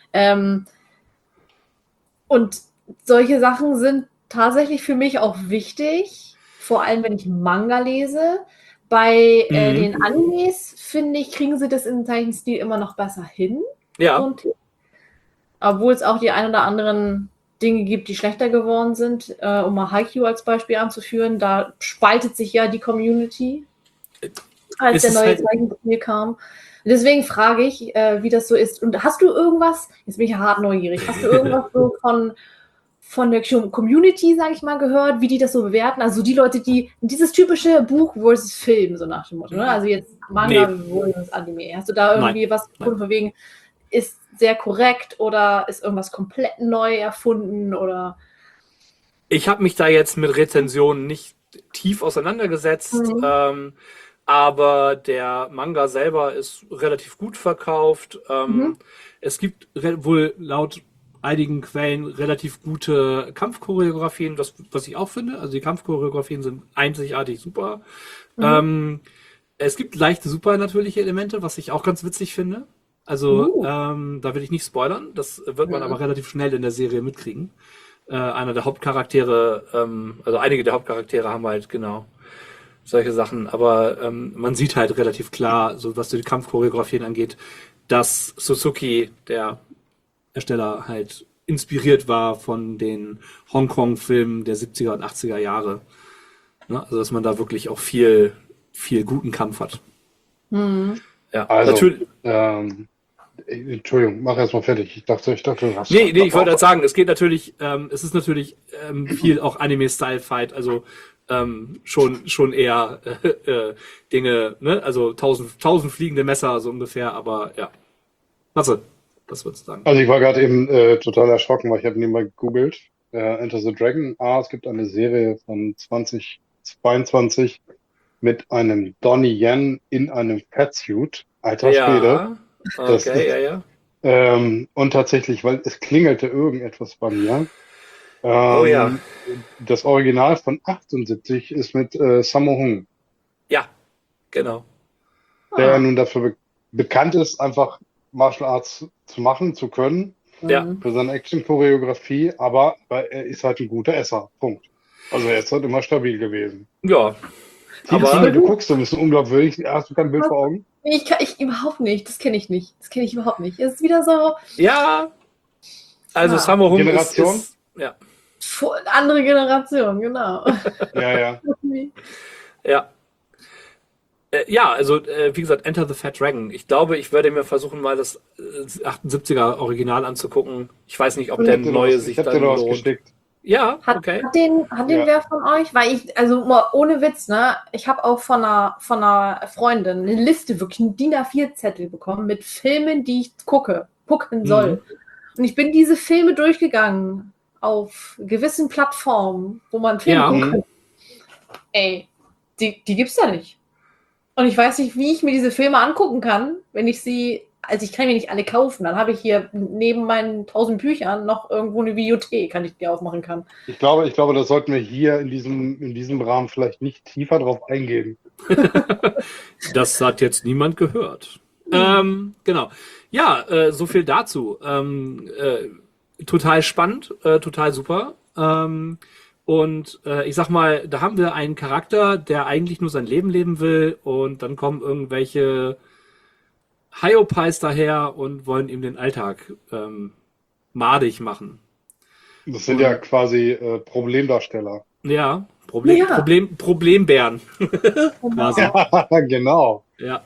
Und solche Sachen sind tatsächlich für mich auch wichtig, vor allem wenn ich Manga lese. Bei den Animes, finde ich, kriegen sie das in Zeichenstil immer noch besser hin. ja, Obwohl es auch die ein oder anderen Dinge gibt, die schlechter geworden sind. Um mal Haikyuu als Beispiel anzuführen, da spaltet sich ja die Community, als der neue Zeichenstil kam. Deswegen frage ich, wie das so ist. Und hast du irgendwas, jetzt bin ich ja hart neugierig, hast du irgendwas so von der Community, sage ich mal, gehört, wie die das so bewerten? Also die Leute, die dieses typische Buch versus Film, so nach dem Motto, ne? Also jetzt Manga versus Anime. Hast du da irgendwie was gefunden, von wegen, ist sehr korrekt oder ist irgendwas komplett neu erfunden oder? Ich habe mich da jetzt mit Rezensionen nicht tief auseinandergesetzt, aber der Manga selber ist relativ gut verkauft. Es gibt wohl laut einigen Quellen relativ gute Kampfchoreografien, was ich auch finde. Also die Kampfchoreografien sind einzigartig super. Es gibt leichte supernatürliche Elemente, was ich auch ganz witzig finde. Also da will ich nicht spoilern. Das wird man aber relativ schnell in der Serie mitkriegen. Einer der Hauptcharaktere, also einige der Hauptcharaktere haben halt genau solche Sachen. Aber man sieht halt relativ klar, so was die Kampfchoreografien angeht, dass Suzuki, der Ersteller, halt inspiriert war von den Hongkong-Filmen der 70er und 80er Jahre. Ne? Also dass man da wirklich auch viel guten Kampf hat. Ja, Also, natürlich. Entschuldigung, mach erst mal fertig. Ich dachte, du hast. Nee, ich wollte halt sagen, es geht natürlich, es ist natürlich viel auch Anime-Style-Fight, also schon eher Dinge, ne? Also 1000 fliegende Messer so ungefähr, aber ja. Was würdest du sagen? Also ich war gerade eben total erschrocken, weil ich habe nebenbei gegoogelt. Enter the Dragon. Es gibt eine Serie von 2022 mit einem Donnie Yen in einem Fatsuit. Alter Schwede. Okay, Und tatsächlich, weil es klingelte irgendetwas bei mir. Das Original von 78 ist mit Sammo Hung. Ja, genau. Der nun dafür bekannt ist, einfach Martial Arts zu machen, zu können. Ja. Für seine Action-Choreografie, aber er ist halt ein guter Esser. Punkt. Also er ist halt immer stabil gewesen. Ja. Aber du guckst so ein bisschen unglaubwürdig. Hast du kein Bild vor Augen? Ich überhaupt nicht. Das kenne ich nicht. Das kenne ich überhaupt nicht. Es ist wieder so. Ja. Also Sammo Hung Generation? ist ja. Andere Generation, genau. Ja. Ja. Ja, also wie gesagt, Enter the Fat Dragon. Ich glaube, ich werde mir versuchen, mal das 78er Original anzugucken. Ich weiß nicht, ob der neue sich Ich hab dir dann noch was lohnt. geschickt. Ja, Hat okay. den Ja. wer von euch? Weil ich, also mal ohne Witz, ne? Ich habe auch von einer Freundin eine Liste, wirklich einen DIN A4-Zettel bekommen mit Filmen, die ich gucken soll. Und ich bin diese Filme durchgegangen auf gewissen Plattformen, wo man Filme Ja. gucken kann. Ey, die gibt's da nicht. Und ich weiß nicht, wie ich mir diese Filme angucken kann, wenn ich sie, also ich kann mir nicht alle kaufen, dann habe ich hier neben meinen 1000 Büchern noch irgendwo eine Videothek, die aufmachen kann. Ich glaube, das sollten wir hier in diesem Rahmen vielleicht nicht tiefer drauf eingehen. Das hat jetzt niemand gehört. Genau. Ja, so viel dazu. Total spannend, total super. Und ich sag mal, da haben wir einen Charakter, der eigentlich nur sein Leben leben will und dann kommen irgendwelche Hyopies daher und wollen ihm den Alltag madig machen. Das sind ja quasi Problemdarsteller. Ja, Ja. Problembären. Quasi. Ja, genau. Ja.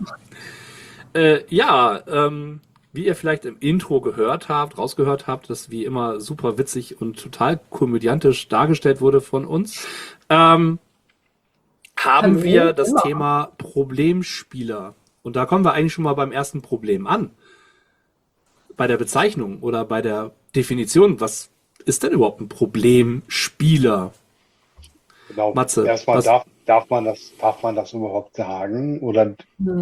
Wie ihr vielleicht im Intro rausgehört habt, das wie immer super witzig und total komödiantisch dargestellt wurde von uns, haben wir das Thema Problemspieler. Und da kommen wir eigentlich schon mal beim ersten Problem an. Bei der Bezeichnung oder bei der Definition, was ist denn überhaupt ein Problemspieler? Genau. Matze, erstmal darf man das überhaupt sagen? Oder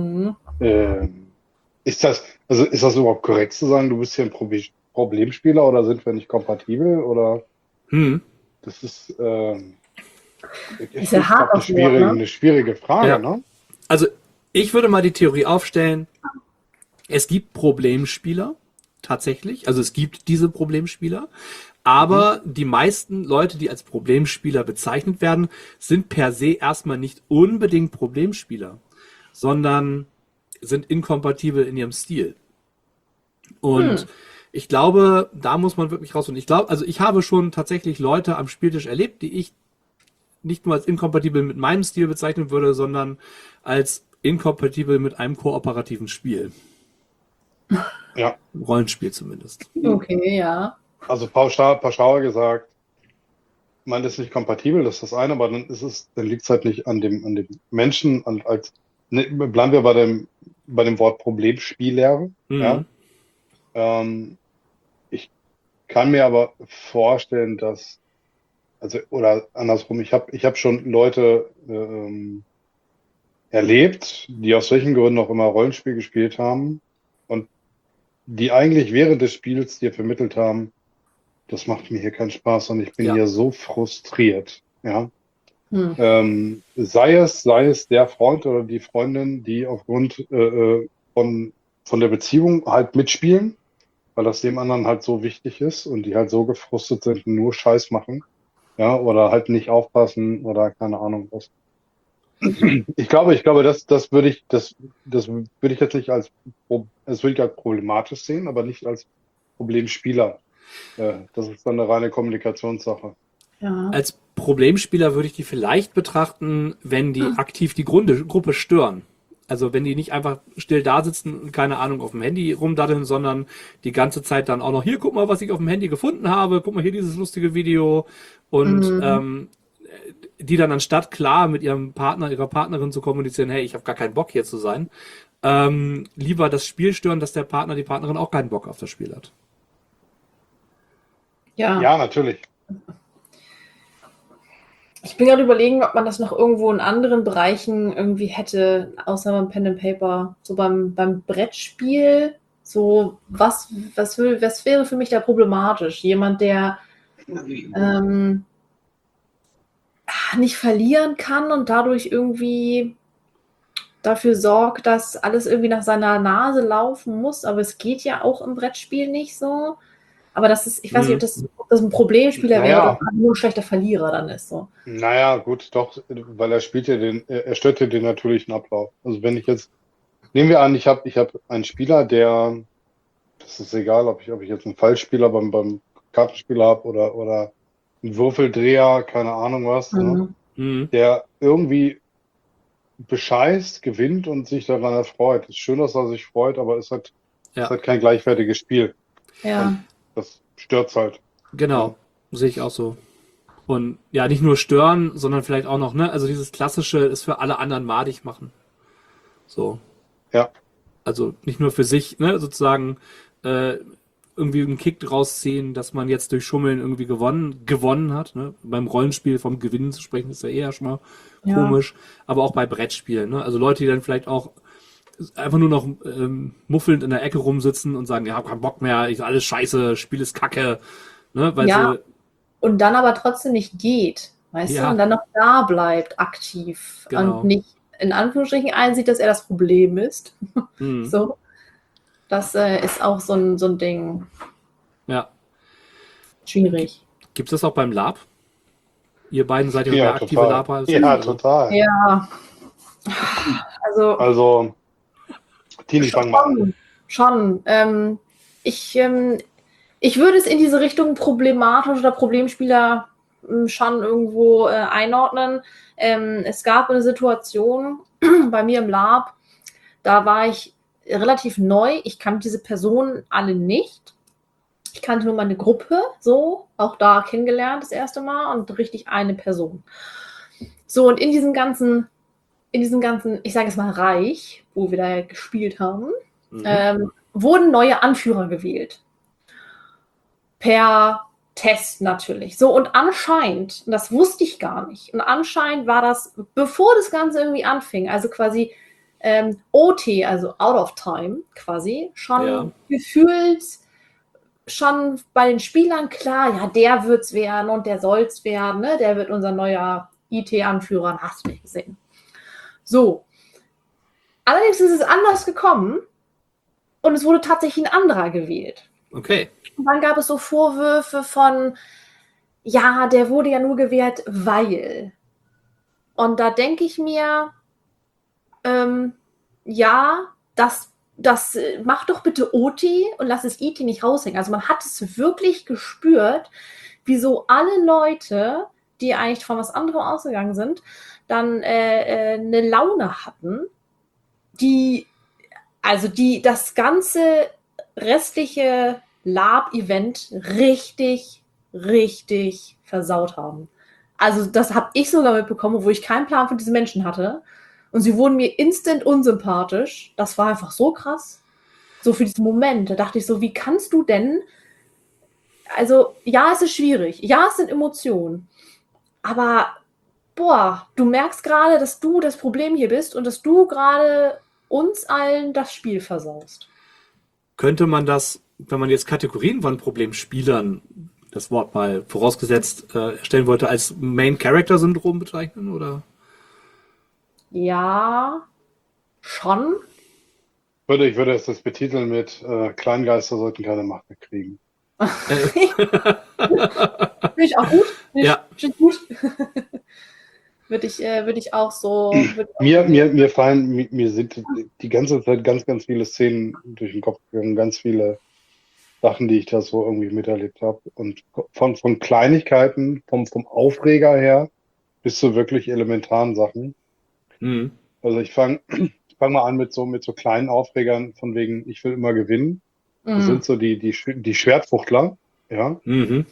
ist das überhaupt korrekt zu sagen, du bist hier ein Problemspieler oder sind wir nicht kompatibel? Oder das ist, ist ja hart auf eine schwierige Frage, Ja. ne? Also ich würde mal die Theorie aufstellen, es gibt Problemspieler, tatsächlich. Also es gibt diese Problemspieler. Aber die meisten Leute, die als Problemspieler bezeichnet werden, sind per se erstmal nicht unbedingt Problemspieler, sondern sind inkompatibel in ihrem Stil. Und ich glaube, da muss man wirklich raus. Und ich glaube, also ich habe schon tatsächlich Leute am Spieltisch erlebt, die ich nicht nur als inkompatibel mit meinem Stil bezeichnen würde, sondern als inkompatibel mit einem kooperativen Spiel. Ja. Rollenspiel zumindest. Okay, ja. Also pauschal gesagt, man ist nicht kompatibel, das ist das eine, aber dann liegt es halt nicht an dem Menschen, bleiben wir bei dem Wort Problemspieler. Ja? Ich kann mir aber vorstellen, dass, oder andersrum, ich hab schon Leute erlebt, die aus welchen Gründen auch immer Rollenspiel gespielt haben und die eigentlich während des Spiels dir vermittelt haben, das macht mir hier keinen Spaß und ich bin hier so frustriert. Ja. Sei es der Freund oder die Freundin, die aufgrund von der Beziehung halt mitspielen, weil das dem anderen halt so wichtig ist und die halt so gefrustet sind und nur Scheiß machen, ja, oder halt nicht aufpassen oder keine Ahnung was. Ich glaube, das würde ich jetzt nicht als problematisch sehen, aber nicht als Problemspieler. Das ist dann eine reine Kommunikationssache. Ja. Als Problemspieler würde ich die vielleicht betrachten, wenn die aktiv die Gruppe stören. Also wenn die nicht einfach still da sitzen und keine Ahnung auf dem Handy rumdaddeln, sondern die ganze Zeit dann auch noch, hier, guck mal, was ich auf dem Handy gefunden habe, guck mal hier dieses lustige Video und die dann anstatt klar mit ihrem Partner, ihrer Partnerin zu kommunizieren, hey, ich habe gar keinen Bock hier zu sein, lieber das Spiel stören, dass der Partner, die Partnerin auch keinen Bock auf das Spiel hat. Ja, natürlich. Ich bin gerade überlegen, ob man das noch irgendwo in anderen Bereichen irgendwie hätte, außer beim Pen and Paper, so beim Brettspiel. So, was wäre für mich da problematisch? Jemand, der nicht verlieren kann und dadurch irgendwie dafür sorgt, dass alles irgendwie nach seiner Nase laufen muss, aber es geht ja auch im Brettspiel nicht so. Aber das ist, ich weiß nicht, ob das ein Problemspieler wäre oder nur ein schlechter Verlierer dann ist. So. Naja, gut, doch, weil er stört ja den natürlichen Ablauf. Also wenn ich jetzt, nehmen wir an, ich hab einen Spieler, das ist egal, ob ich jetzt einen Fallspieler beim Kartenspiel habe oder einen Würfeldreher, keine Ahnung was, ne? Der irgendwie bescheißt, gewinnt und sich daran erfreut. Es ist schön, dass er sich freut, aber es ist Ja. halt kein gleichwertiges Spiel. Ja. Und das stört's halt. Genau, sehe ich auch so. Und ja, nicht nur stören, sondern vielleicht auch noch, ne, also dieses klassische ist für alle anderen madig machen. So. Ja. Also nicht nur für sich, ne, sozusagen irgendwie einen Kick draus ziehen, dass man jetzt durch Schummeln irgendwie gewonnen hat. Ne? Beim Rollenspiel vom Gewinnen zu sprechen, ist ja eher schon mal komisch. Aber auch bei Brettspielen. Ne? Also Leute, die dann vielleicht auch einfach nur noch muffelnd in der Ecke rumsitzen und sagen, ja, hab keinen Bock mehr, ist alles scheiße, Spiel ist kacke. Ne? Weil Ja. sie, Und dann aber trotzdem nicht geht, weißt Ja. du? Und dann noch da bleibt, aktiv. Genau. Und nicht in Anführungsstrichen einsieht, dass er das Problem ist. So. Das ist auch so ein Ding. Ja. Schwierig. Gibt es das auch beim Lab? Ihr beiden seid ja Ja, mehr aktive total. Laber als Ja, ich. total. Ja. Also, Tini, fang mal an. Schon. Ich würde es in diese Richtung problematisch oder Problemspieler schon irgendwo einordnen. Es gab eine Situation bei mir im Lab, da war ich relativ neu. Ich kannte diese Personen alle nicht. Ich kannte nur meine Gruppe, so, auch da kennengelernt das erste Mal und richtig eine Person. So, und in diesem ganzen, ich sage es mal, Reich, wo wir da gespielt haben, wurden neue Anführer gewählt. Per Test natürlich. So, und anscheinend, und das wusste ich gar nicht, und anscheinend war das, bevor das Ganze irgendwie anfing, also quasi OT, also out of time quasi, schon gefühlt schon bei den Spielern klar, ja, der wird's werden und der soll's werden, ne? Der wird unser neuer IT-Anführer, hast du nicht gesehen. So. Allerdings ist es anders gekommen und es wurde tatsächlich ein anderer gewählt. Okay. Und dann gab es so Vorwürfe von, ja, der wurde ja nur gewählt, weil. Und da denke ich mir, ja, das mach doch bitte OT und lass es IT nicht raushängen. Also man hat es wirklich gespürt, wieso alle Leute, die eigentlich von was anderem ausgegangen sind, dann eine Laune hatten, die das ganze restliche Lab-Event richtig, richtig versaut haben. Also das habe ich sogar mitbekommen, wo ich keinen Plan von diesen Menschen hatte. Und sie wurden mir instant unsympathisch. Das war einfach so krass. So für diesen Moment. Da dachte ich so, wie kannst du denn... Also, ja, es ist schwierig. Ja, es sind Emotionen. Aber, boah, du merkst gerade, dass du das Problem hier bist und dass du gerade uns allen das Spiel versaust. Könnte man das, wenn man jetzt Kategorien von Problemspielern, das Wort mal vorausgesetzt, erstellen wollte, als Main-Character-Syndrom bezeichnen, oder? Ja, schon. Ich würde es das betiteln mit Kleingeister sollten keine Macht mehr kriegen. Finde ich auch gut. Ja. Finde ich gut. Würde ich auch so. Mir sind die ganze Zeit ganz, ganz viele Szenen durch den Kopf gegangen, ganz viele Sachen, die ich da so irgendwie miterlebt habe. Und von Kleinigkeiten, vom Aufreger her, bis zu wirklich elementaren Sachen. Mhm. Also ich fang mal an mit so kleinen Aufregern, von wegen, ich will immer gewinnen. Das sind so die Schwertfuchtler, ja,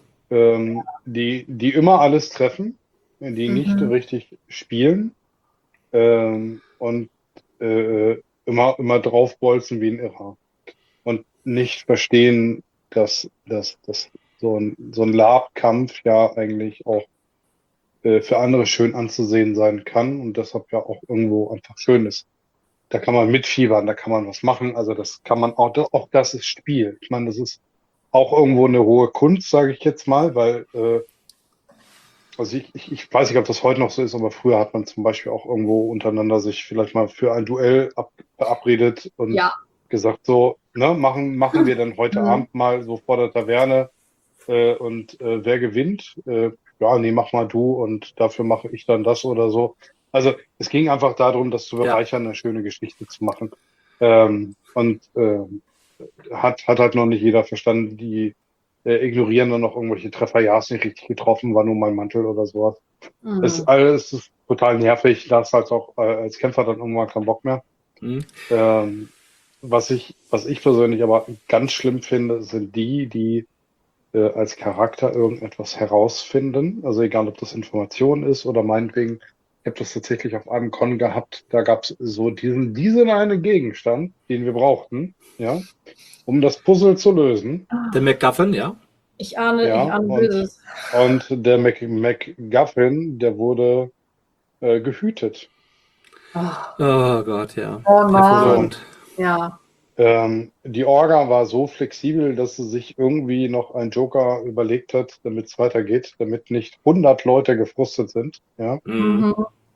die immer alles treffen, die nicht richtig spielen und immer draufbolzen wie ein Irrer und nicht verstehen, dass so ein Lab-Kampf ja eigentlich auch für andere schön anzusehen sein kann und deshalb ja auch irgendwo einfach schön ist. Da kann man mitfiebern, da kann man was machen. Also das kann man auch das ist Spiel. Ich meine, das ist auch irgendwo eine hohe Kunst, sage ich jetzt mal, weil also ich weiß nicht, ob das heute noch so ist, aber früher hat man zum Beispiel auch irgendwo untereinander sich vielleicht mal für ein Duell verabredet und gesagt so, ne, machen wir dann heute Abend mal so vor der Taverne und wer gewinnt? Ja, nee, mach mal du und dafür mache ich dann das oder so. Also es ging einfach darum, das zu bereichern, eine schöne Geschichte zu machen. Und hat halt noch nicht jeder verstanden, ignorieren dann noch irgendwelche Treffer. Ja, ist nicht richtig getroffen, war nur mein Mantel oder sowas. Mhm. Es ist total nervig. Da hast halt auch als Kämpfer dann irgendwann keinen Bock mehr. Mhm. Was ich persönlich aber ganz schlimm finde, sind die als Charakter irgendetwas herausfinden. Also egal, ob das Information ist oder meinetwegen, ich habe das tatsächlich auf einem Con gehabt, da gab es so diesen einen Gegenstand, den wir brauchten, ja, um das Puzzle zu lösen. Der MacGuffin, ja. Ich ahne Ja, Böses. und der MacGuffin, der wurde gehütet. Oh Gott, ja. Oh Mann. Hervorragend. Ja. Die Orga war so flexibel, dass sie sich irgendwie noch einen Joker überlegt hat, damit es weitergeht, damit nicht 100 Leute gefrustet sind. Ja. Mhm.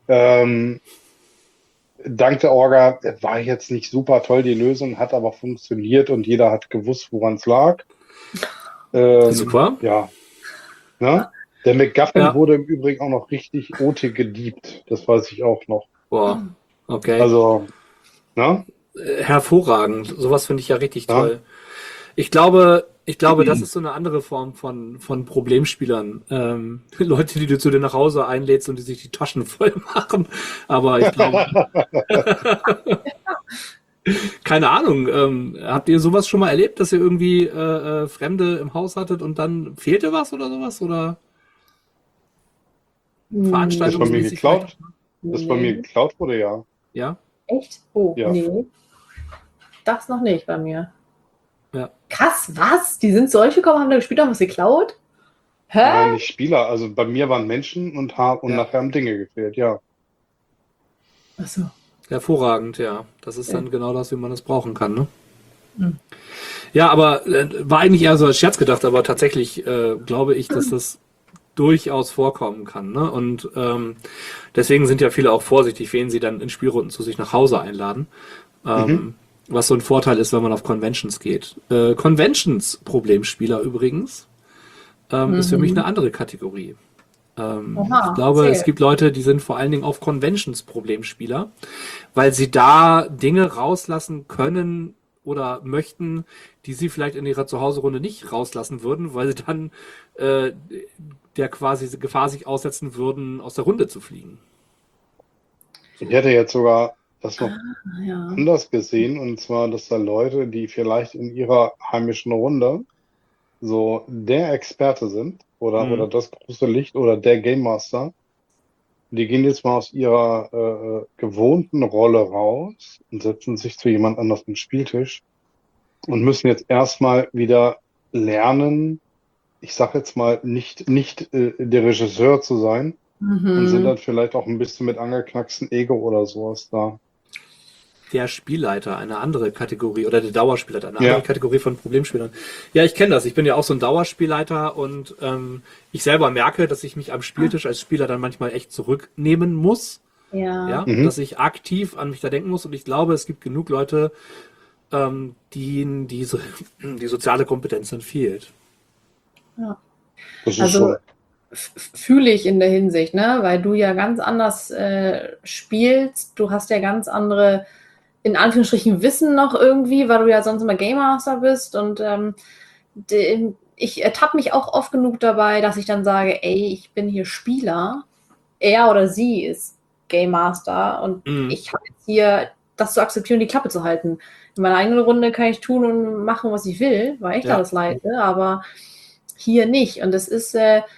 Dank der Orga war jetzt nicht super toll die Lösung, hat aber funktioniert und jeder hat gewusst, woran es lag. Super. Ja. Ne? Der MacGuffin Ja. wurde im Übrigen auch noch richtig OT gediebt. Das weiß ich auch noch. Boah, okay. Also, ne? Hervorragend. Sowas finde ich ja richtig Ja. toll. Ich glaube, das ist so eine andere Form von Problemspielern. Leute, die du zu dir nach Hause einlädst und die sich die Taschen voll machen. Aber ich glaube, keine Ahnung. Habt ihr sowas schon mal erlebt, dass ihr irgendwie Fremde im Haus hattet und dann fehlte was oder sowas? Oder veranstaltungsmäßig? geklaut? Das bei mir geklaut wurde, ja. Ja? Echt? Oh, Ja. nee. Das noch nicht bei mir. Ja. Krass, was? Die sind zu euch gekommen, haben da gespielt, haben was geklaut? Hä? Nein, nicht Spieler. Also bei mir waren Menschen und Ja. nachher haben Dinge gefehlt, ja. Achso. Hervorragend, ja. Das ist Ja. dann genau das, wie man es brauchen kann, ne? Mhm. Ja, aber war eigentlich eher so als Scherz gedacht, aber tatsächlich glaube ich, dass das durchaus vorkommen kann, ne? Und deswegen sind ja viele auch vorsichtig, wen sie dann in Spielrunden zu sich nach Hause einladen. Was so ein Vorteil ist, wenn man auf Conventions geht. Conventions-Problemspieler übrigens ist für mich eine andere Kategorie. Ich glaube, es gibt Leute, die sind vor allen Dingen auf Conventions Problemspieler, weil sie da Dinge rauslassen können oder möchten, die sie vielleicht in ihrer Zuhause-Runde nicht rauslassen würden, weil sie dann der quasi Gefahr sich aussetzen würden, aus der Runde zu fliegen. Ich hätte jetzt sogar das noch Ja. anders gesehen, und zwar, dass da Leute, die vielleicht in ihrer heimischen Runde so der Experte sind oder das große Licht oder der Game Master, die gehen jetzt mal aus ihrer gewohnten Rolle raus und setzen sich zu jemand anders am Spieltisch und müssen jetzt erstmal wieder lernen, ich sag jetzt mal, nicht der Regisseur zu sein, und sind dann vielleicht auch ein bisschen mit angeknacksten Ego oder sowas da. Der Spielleiter, eine andere Kategorie, oder der Dauerspielleiter, eine andere Kategorie von Problemspielern. Ja, ich kenne das. Ich bin ja auch so ein Dauerspielleiter und ich selber merke, dass ich mich am Spieltisch als Spieler dann manchmal echt zurücknehmen muss. Ja, dass ich aktiv an mich da denken muss, und ich glaube, es gibt genug Leute, die die soziale Kompetenz dann fehlt. Ja. Das ist Also schon. fühle ich in der Hinsicht, ne? Weil du ja ganz anders spielst, du hast ja ganz andere, in Anführungsstrichen, Wissen noch irgendwie, weil du ja sonst immer Game Master bist, und ich ertappe mich auch oft genug dabei, dass ich dann sage, ey, ich bin hier Spieler, er oder sie ist Game Master und ich habe jetzt hier das zu akzeptieren, die Klappe zu halten. In meiner eigenen Runde kann ich tun und machen, was ich will, weil ich da das leite, aber hier nicht. Und das ist,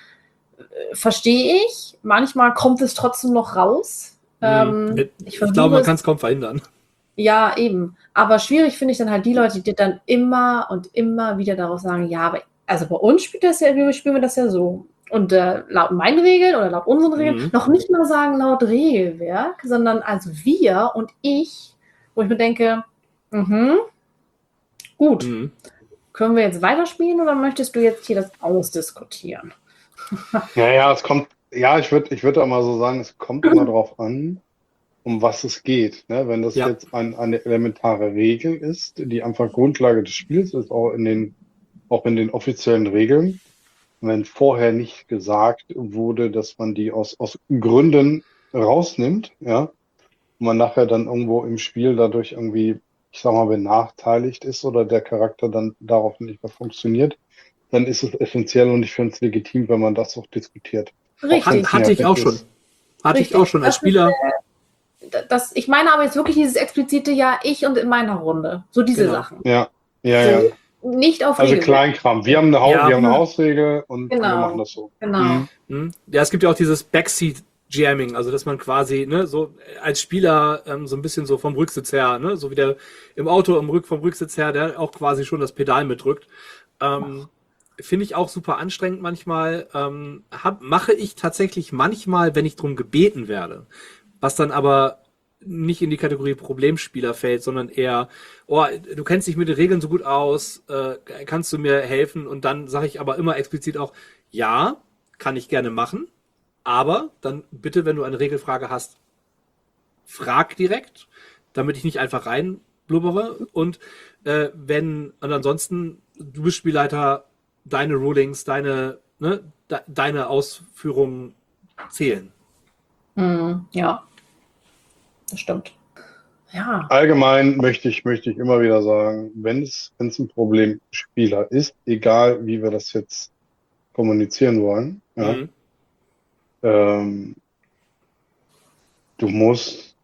verstehe ich, manchmal kommt es trotzdem noch raus. Ich glaube, man kann es kaum verhindern. Ja, eben. Aber schwierig finde ich dann halt die Leute, die dann immer und immer wieder darauf sagen, ja, aber also bei uns spielen wir das ja so. Und laut meinen Regeln oder laut unseren Regeln, noch nicht mal sagen laut Regelwerk, sondern also wir und ich, wo ich mir denke, gut, können wir jetzt weiterspielen oder möchtest du jetzt hier das ausdiskutieren? Ja, ich würde auch mal so sagen, es kommt immer darauf an, um was es geht. Ne? Wenn das jetzt eine elementare Regel ist, die einfach Grundlage des Spiels ist, auch in den offiziellen Regeln, wenn vorher nicht gesagt wurde, dass man die aus Gründen rausnimmt, ja, und man nachher dann irgendwo im Spiel dadurch irgendwie, ich sag mal, benachteiligt ist oder der Charakter dann darauf nicht mehr funktioniert, dann ist es essentiell und ich finde es legitim, wenn man das auch diskutiert. Richtig. Hatte ich auch schon. Hatte ich auch schon als Spieler. Ich meine aber jetzt wirklich dieses explizite ich und in meiner Runde. So diese Sachen. Ja. Nicht auf Also Regeln. Kleinkram. Wir haben eine Hausregel und wir machen das so. Genau. Ja, es gibt ja auch dieses Backseat-Jamming, also dass man quasi so als Spieler so ein bisschen so vom Rücksitz her, so wie der im Auto vom Rücksitz her, der auch quasi schon das Pedal mitdrückt. Finde ich auch super anstrengend manchmal. Mache ich tatsächlich manchmal, wenn ich drum gebeten werde. Was dann aber nicht in die Kategorie Problemspieler fällt, sondern eher, du kennst dich mit den Regeln so gut aus, kannst du mir helfen? Und dann sage ich aber immer explizit auch, ja, kann ich gerne machen, aber dann bitte, wenn du eine Regelfrage hast, frag direkt, damit ich nicht einfach reinblubbere. Und ansonsten, du bist Spielleiter, deine Rulings, deine Ausführungen zählen. Ja, das stimmt. Ja. Allgemein möchte ich immer wieder sagen, wenn es ein Problemspieler ist, egal wie wir das jetzt kommunizieren wollen, du musst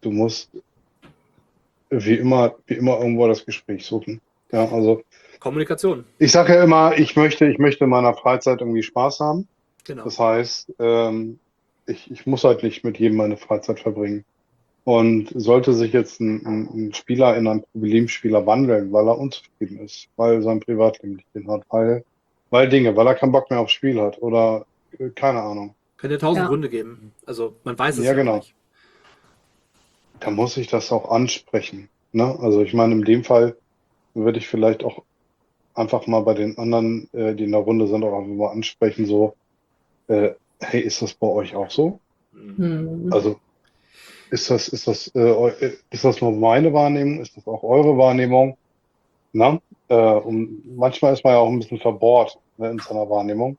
wie immer irgendwo das Gespräch suchen. Ja, also Kommunikation. Ich sage ja immer, ich möchte in meiner Freizeit irgendwie Spaß haben. Genau. Das heißt, ich muss halt nicht mit jedem meine Freizeit verbringen. Und sollte sich jetzt ein Spieler in einen Problemspieler wandeln, weil er unzufrieden ist, weil sein Privatleben nicht hin hat, weil er keinen Bock mehr aufs Spiel hat oder keine Ahnung. Könnte 1000 Gründe geben. Also man weiß es ja genau. nicht. Da muss ich das auch ansprechen. Ne? Also ich meine, in dem Fall würde ich vielleicht auch einfach mal bei den anderen, die in der Runde sind, auch einfach mal ansprechen, so, hey, ist das bei euch auch so? Also ist das nur meine Wahrnehmung? Ist das auch eure Wahrnehmung? Na? Und manchmal ist man ja auch ein bisschen verbohrt, in seiner Wahrnehmung.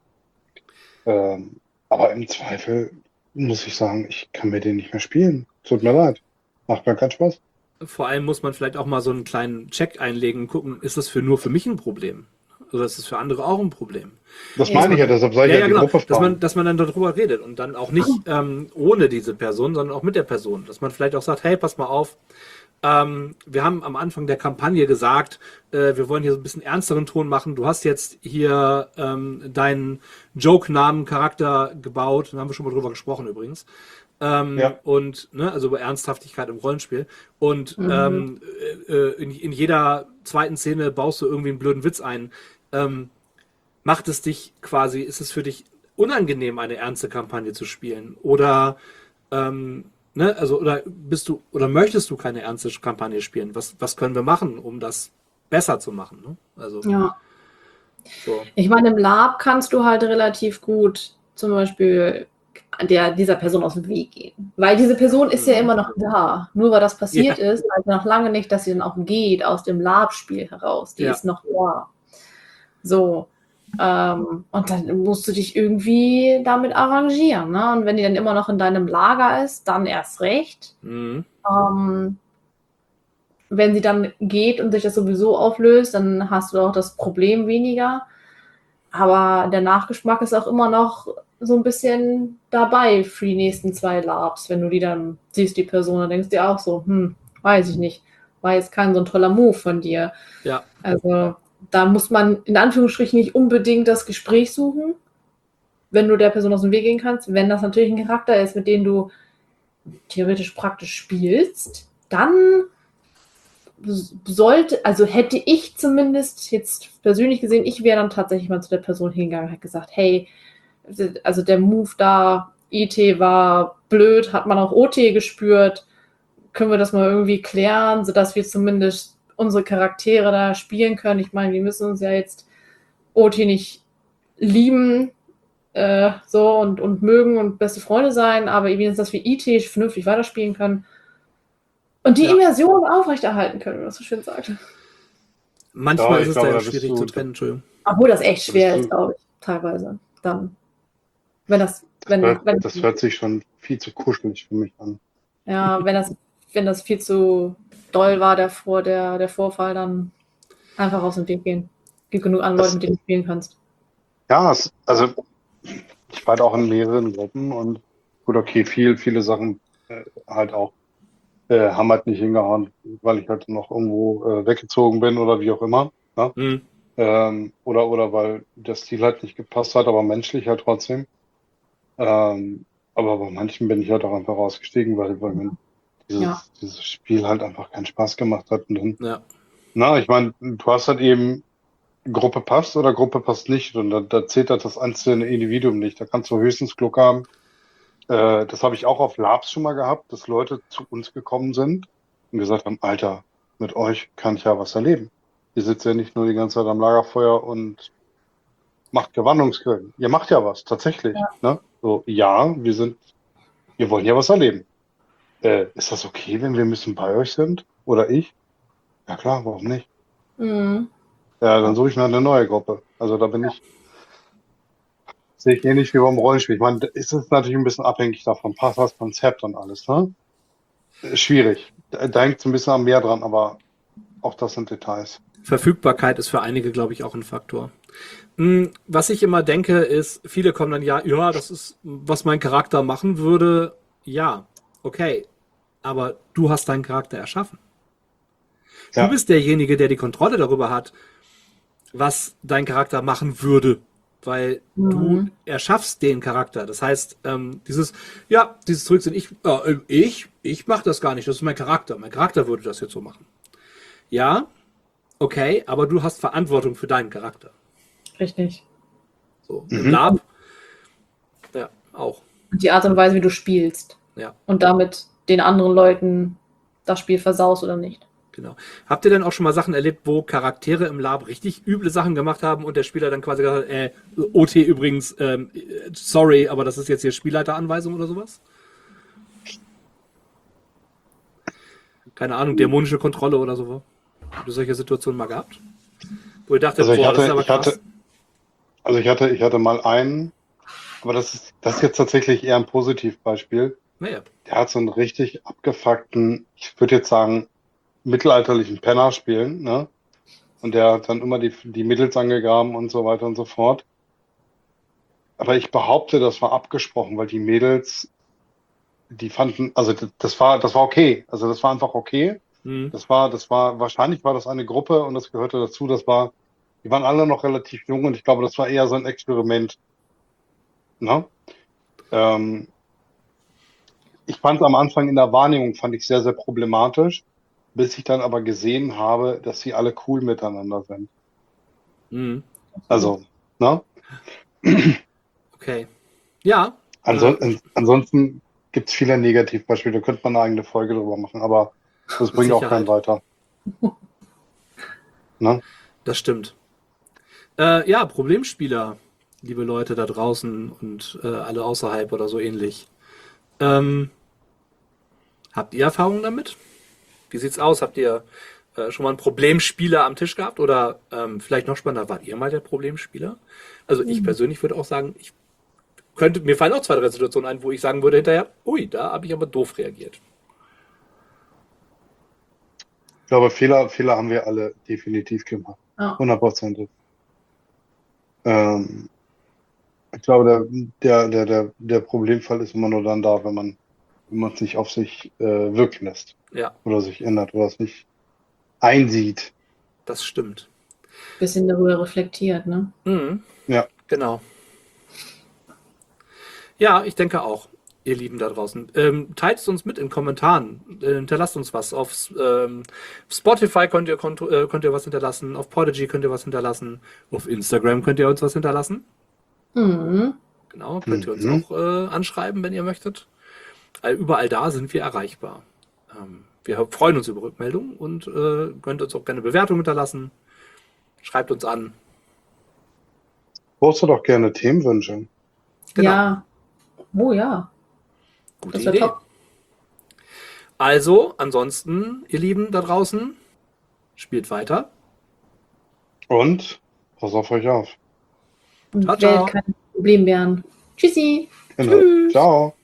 Aber im Zweifel muss ich sagen, ich kann mir den nicht mehr spielen. Tut mir leid. Macht mir keinen Spaß. Vor allem muss man vielleicht auch mal so einen kleinen Check einlegen und gucken, ist das nur für mich ein Problem? Oder ist das für andere auch ein Problem? Das meine ich ja, deshalb sage ich ja die Gruppe fragen. Dass man dann darüber redet und dann auch nicht ohne diese Person, sondern auch mit der Person. Dass man vielleicht auch sagt, hey, pass mal auf, wir haben am Anfang der Kampagne gesagt, wir wollen hier so ein bisschen ernsteren Ton machen. Du hast jetzt hier deinen Joke-Namen-Charakter gebaut. Da haben wir schon mal drüber gesprochen übrigens. Und also über Ernsthaftigkeit im Rollenspiel. Und in jeder zweiten Szene baust du irgendwie einen blöden Witz ein. Ist es für dich unangenehm, eine ernste Kampagne zu spielen? Oder oder möchtest du keine ernste Kampagne spielen? Was können wir machen, um das besser zu machen? Ne? Also, ja. So. Ich meine, im Lab kannst du halt relativ gut zum Beispiel dieser Person aus dem Weg gehen. Weil diese Person ist ja immer noch da. Nur weil das passiert ist, heißt noch lange nicht, dass sie dann auch geht aus dem Lab-Spiel heraus. Die ist noch da. So. Und dann musst du dich irgendwie damit arrangieren. Ne? Und wenn die dann immer noch in deinem Lager ist, dann erst recht. Wenn sie dann geht und sich das sowieso auflöst, dann hast du auch das Problem weniger. Aber der Nachgeschmack ist auch immer noch so ein bisschen dabei für die nächsten 2 Labs. Wenn du die dann siehst, die Person, dann denkst du dir auch so, weiß ich nicht. War jetzt kein so ein toller Move von dir. Ja. Also da muss man in Anführungsstrichen nicht unbedingt das Gespräch suchen, wenn du der Person aus dem Weg gehen kannst. Wenn das natürlich ein Charakter ist, mit dem du theoretisch praktisch spielst, dann hätte ich zumindest jetzt persönlich gesehen, ich wäre dann tatsächlich mal zu der Person hingegangen und hätte gesagt, hey, also der Move da, IT war blöd, hat man auch OT gespürt, können wir das mal irgendwie klären, sodass wir zumindest unsere Charaktere da spielen können. Ich meine, wir müssen uns ja jetzt OT nicht lieben und mögen und beste Freunde sein, aber wenigstens, dass wir IT vernünftig weiterspielen können und die Immersion aufrechterhalten können, wie man so schön sagt. Manchmal ist es da schwierig zu trennen, Entschuldigung. Obwohl das echt schwer ist, glaube ich, teilweise. Dann, das hört sich schon viel zu kuschelig für mich an. Ja, wenn das viel zu doll war, der Vorfall, dann einfach aus dem Weg gehen. Gibt genug andere Leute, mit denen du spielen kannst. Ja, also ich war da auch in mehreren Gruppen und gut, okay, viele Sachen halt auch haben halt nicht hingehauen, weil ich halt noch irgendwo weggezogen bin oder wie auch immer. Ne? Hm. Oder weil der Stil halt nicht gepasst hat, aber menschlich halt trotzdem. Aber bei manchen bin ich halt auch einfach rausgestiegen, weil mir Ja. dieses Spiel halt einfach keinen Spaß gemacht hat. Und dann, Ja. na, ich meine, du hast halt eben Gruppe passt oder Gruppe passt nicht. Und da zählt halt das einzelne Individuum nicht. Da kannst du höchstens Glück haben. Das habe ich auch auf Labs schon mal gehabt, dass Leute zu uns gekommen sind und gesagt haben, Alter, mit euch kann ich ja was erleben. Ihr sitzt ja nicht nur die ganze Zeit am Lagerfeuer und macht Gewandungsgrillen. Ihr macht ja was, tatsächlich. Ne? So, ja, wir wollen ja was erleben. Ist das okay, wenn wir ein bisschen bei euch sind? Oder ich? Ja klar, warum nicht? Mhm. Ja, dann suche ich mir eine neue Gruppe. Also da sehe ich ähnlich wie beim Rollenspiel. Ich meine, es ist natürlich ein bisschen abhängig davon, passt das Konzept und alles, ne? Schwierig. Da hängt es ein bisschen am mehr dran, aber auch das sind Details. Verfügbarkeit ist für einige, glaube ich, auch ein Faktor. Was ich immer denke, ist, viele kommen dann, ja, das ist, was mein Charakter machen würde. Ja, okay. Aber du hast deinen Charakter erschaffen. Du Ja. bist derjenige, der die Kontrolle darüber hat, was dein Charakter machen würde. Weil du erschaffst den Charakter. Das heißt, dieses Zurücksehen, ich mache das gar nicht, das ist mein Charakter. Mein Charakter würde das jetzt so machen. Ja, okay, aber du hast Verantwortung für deinen Charakter. Richtig. So, im Lab, ja, auch. Und die Art und Weise, wie du spielst. Ja. Und damit den anderen Leuten das Spiel versaust oder nicht. Genau. Habt ihr denn auch schon mal Sachen erlebt, wo Charaktere im Lab richtig üble Sachen gemacht haben und der Spieler dann quasi gesagt hat, OT übrigens, sorry, aber das ist jetzt hier Spielleiteranweisung oder sowas? Keine Ahnung, dämonische Kontrolle oder so. Habt ihr solche Situationen mal gehabt? Wo ihr dachtet, Also das ist aber krass. ich hatte mal einen, aber das ist jetzt tatsächlich eher ein Positivbeispiel. Naja. Der hat so einen richtig abgefuckten, ich würde jetzt sagen, mittelalterlichen Penner spielen, ne? Und der hat dann immer die Mädels angegraben und so weiter und so fort. Aber ich behaupte, das war abgesprochen, weil die Mädels, die fanden, also das war okay. Also das war einfach okay. Mhm. Wahrscheinlich war das eine Gruppe und das gehörte dazu. Die waren alle noch relativ jung und ich glaube, das war eher so ein Experiment. Ne? Ich fand es am Anfang in der Wahrnehmung, fand ich sehr, sehr problematisch, bis ich dann aber gesehen habe, dass sie alle cool miteinander sind. Mhm. Also, ne? Okay. Ja. Ansonsten gibt es viele Negativbeispiele. Da könnte man eine eigene Folge drüber machen, aber das bringt auch keinen weiter. Ne? Das stimmt. Ja, Problemspieler, liebe Leute da draußen und alle außerhalb oder so ähnlich. Habt ihr Erfahrungen damit? Wie sieht's aus? Habt ihr schon mal einen Problemspieler am Tisch gehabt? Oder vielleicht noch spannender, wart ihr mal der Problemspieler? Also ich persönlich würde auch sagen, mir fallen auch 2, 3 Situationen ein, wo ich sagen würde hinterher, ui, da habe ich aber doof reagiert. Ich glaube, Fehler haben wir alle definitiv gemacht. Ja. 100%. Ich glaube, der Problemfall ist immer nur dann da, wenn man es nicht auf sich wirken lässt. Ja. Oder sich ändert oder es nicht einsieht. Das stimmt. Bisschen darüber reflektiert, ne? Mhm. Ja. Genau. Ja, ich denke auch, ihr Lieben da draußen. Teilt es uns mit in Kommentaren. Hinterlasst uns was. Auf Spotify könnt ihr was hinterlassen. Auf Podigy könnt ihr was hinterlassen. Auf Instagram könnt ihr uns was hinterlassen. Mhm. Genau, könnt ihr uns auch anschreiben, wenn ihr möchtet. Überall da sind wir erreichbar. Wir freuen uns über Rückmeldungen und könnt uns auch gerne Bewertungen hinterlassen. Schreibt uns an. Postet doch gerne Themenwünsche. Genau. Ja. Oh ja. Gute Das wär Idee. top. Also, ansonsten, ihr Lieben da draußen, spielt weiter. Und pass auf euch auf. Und Ciao, ciao. wählt keine Problembären. Tschüssi. Genau. Tschüss. Ciao.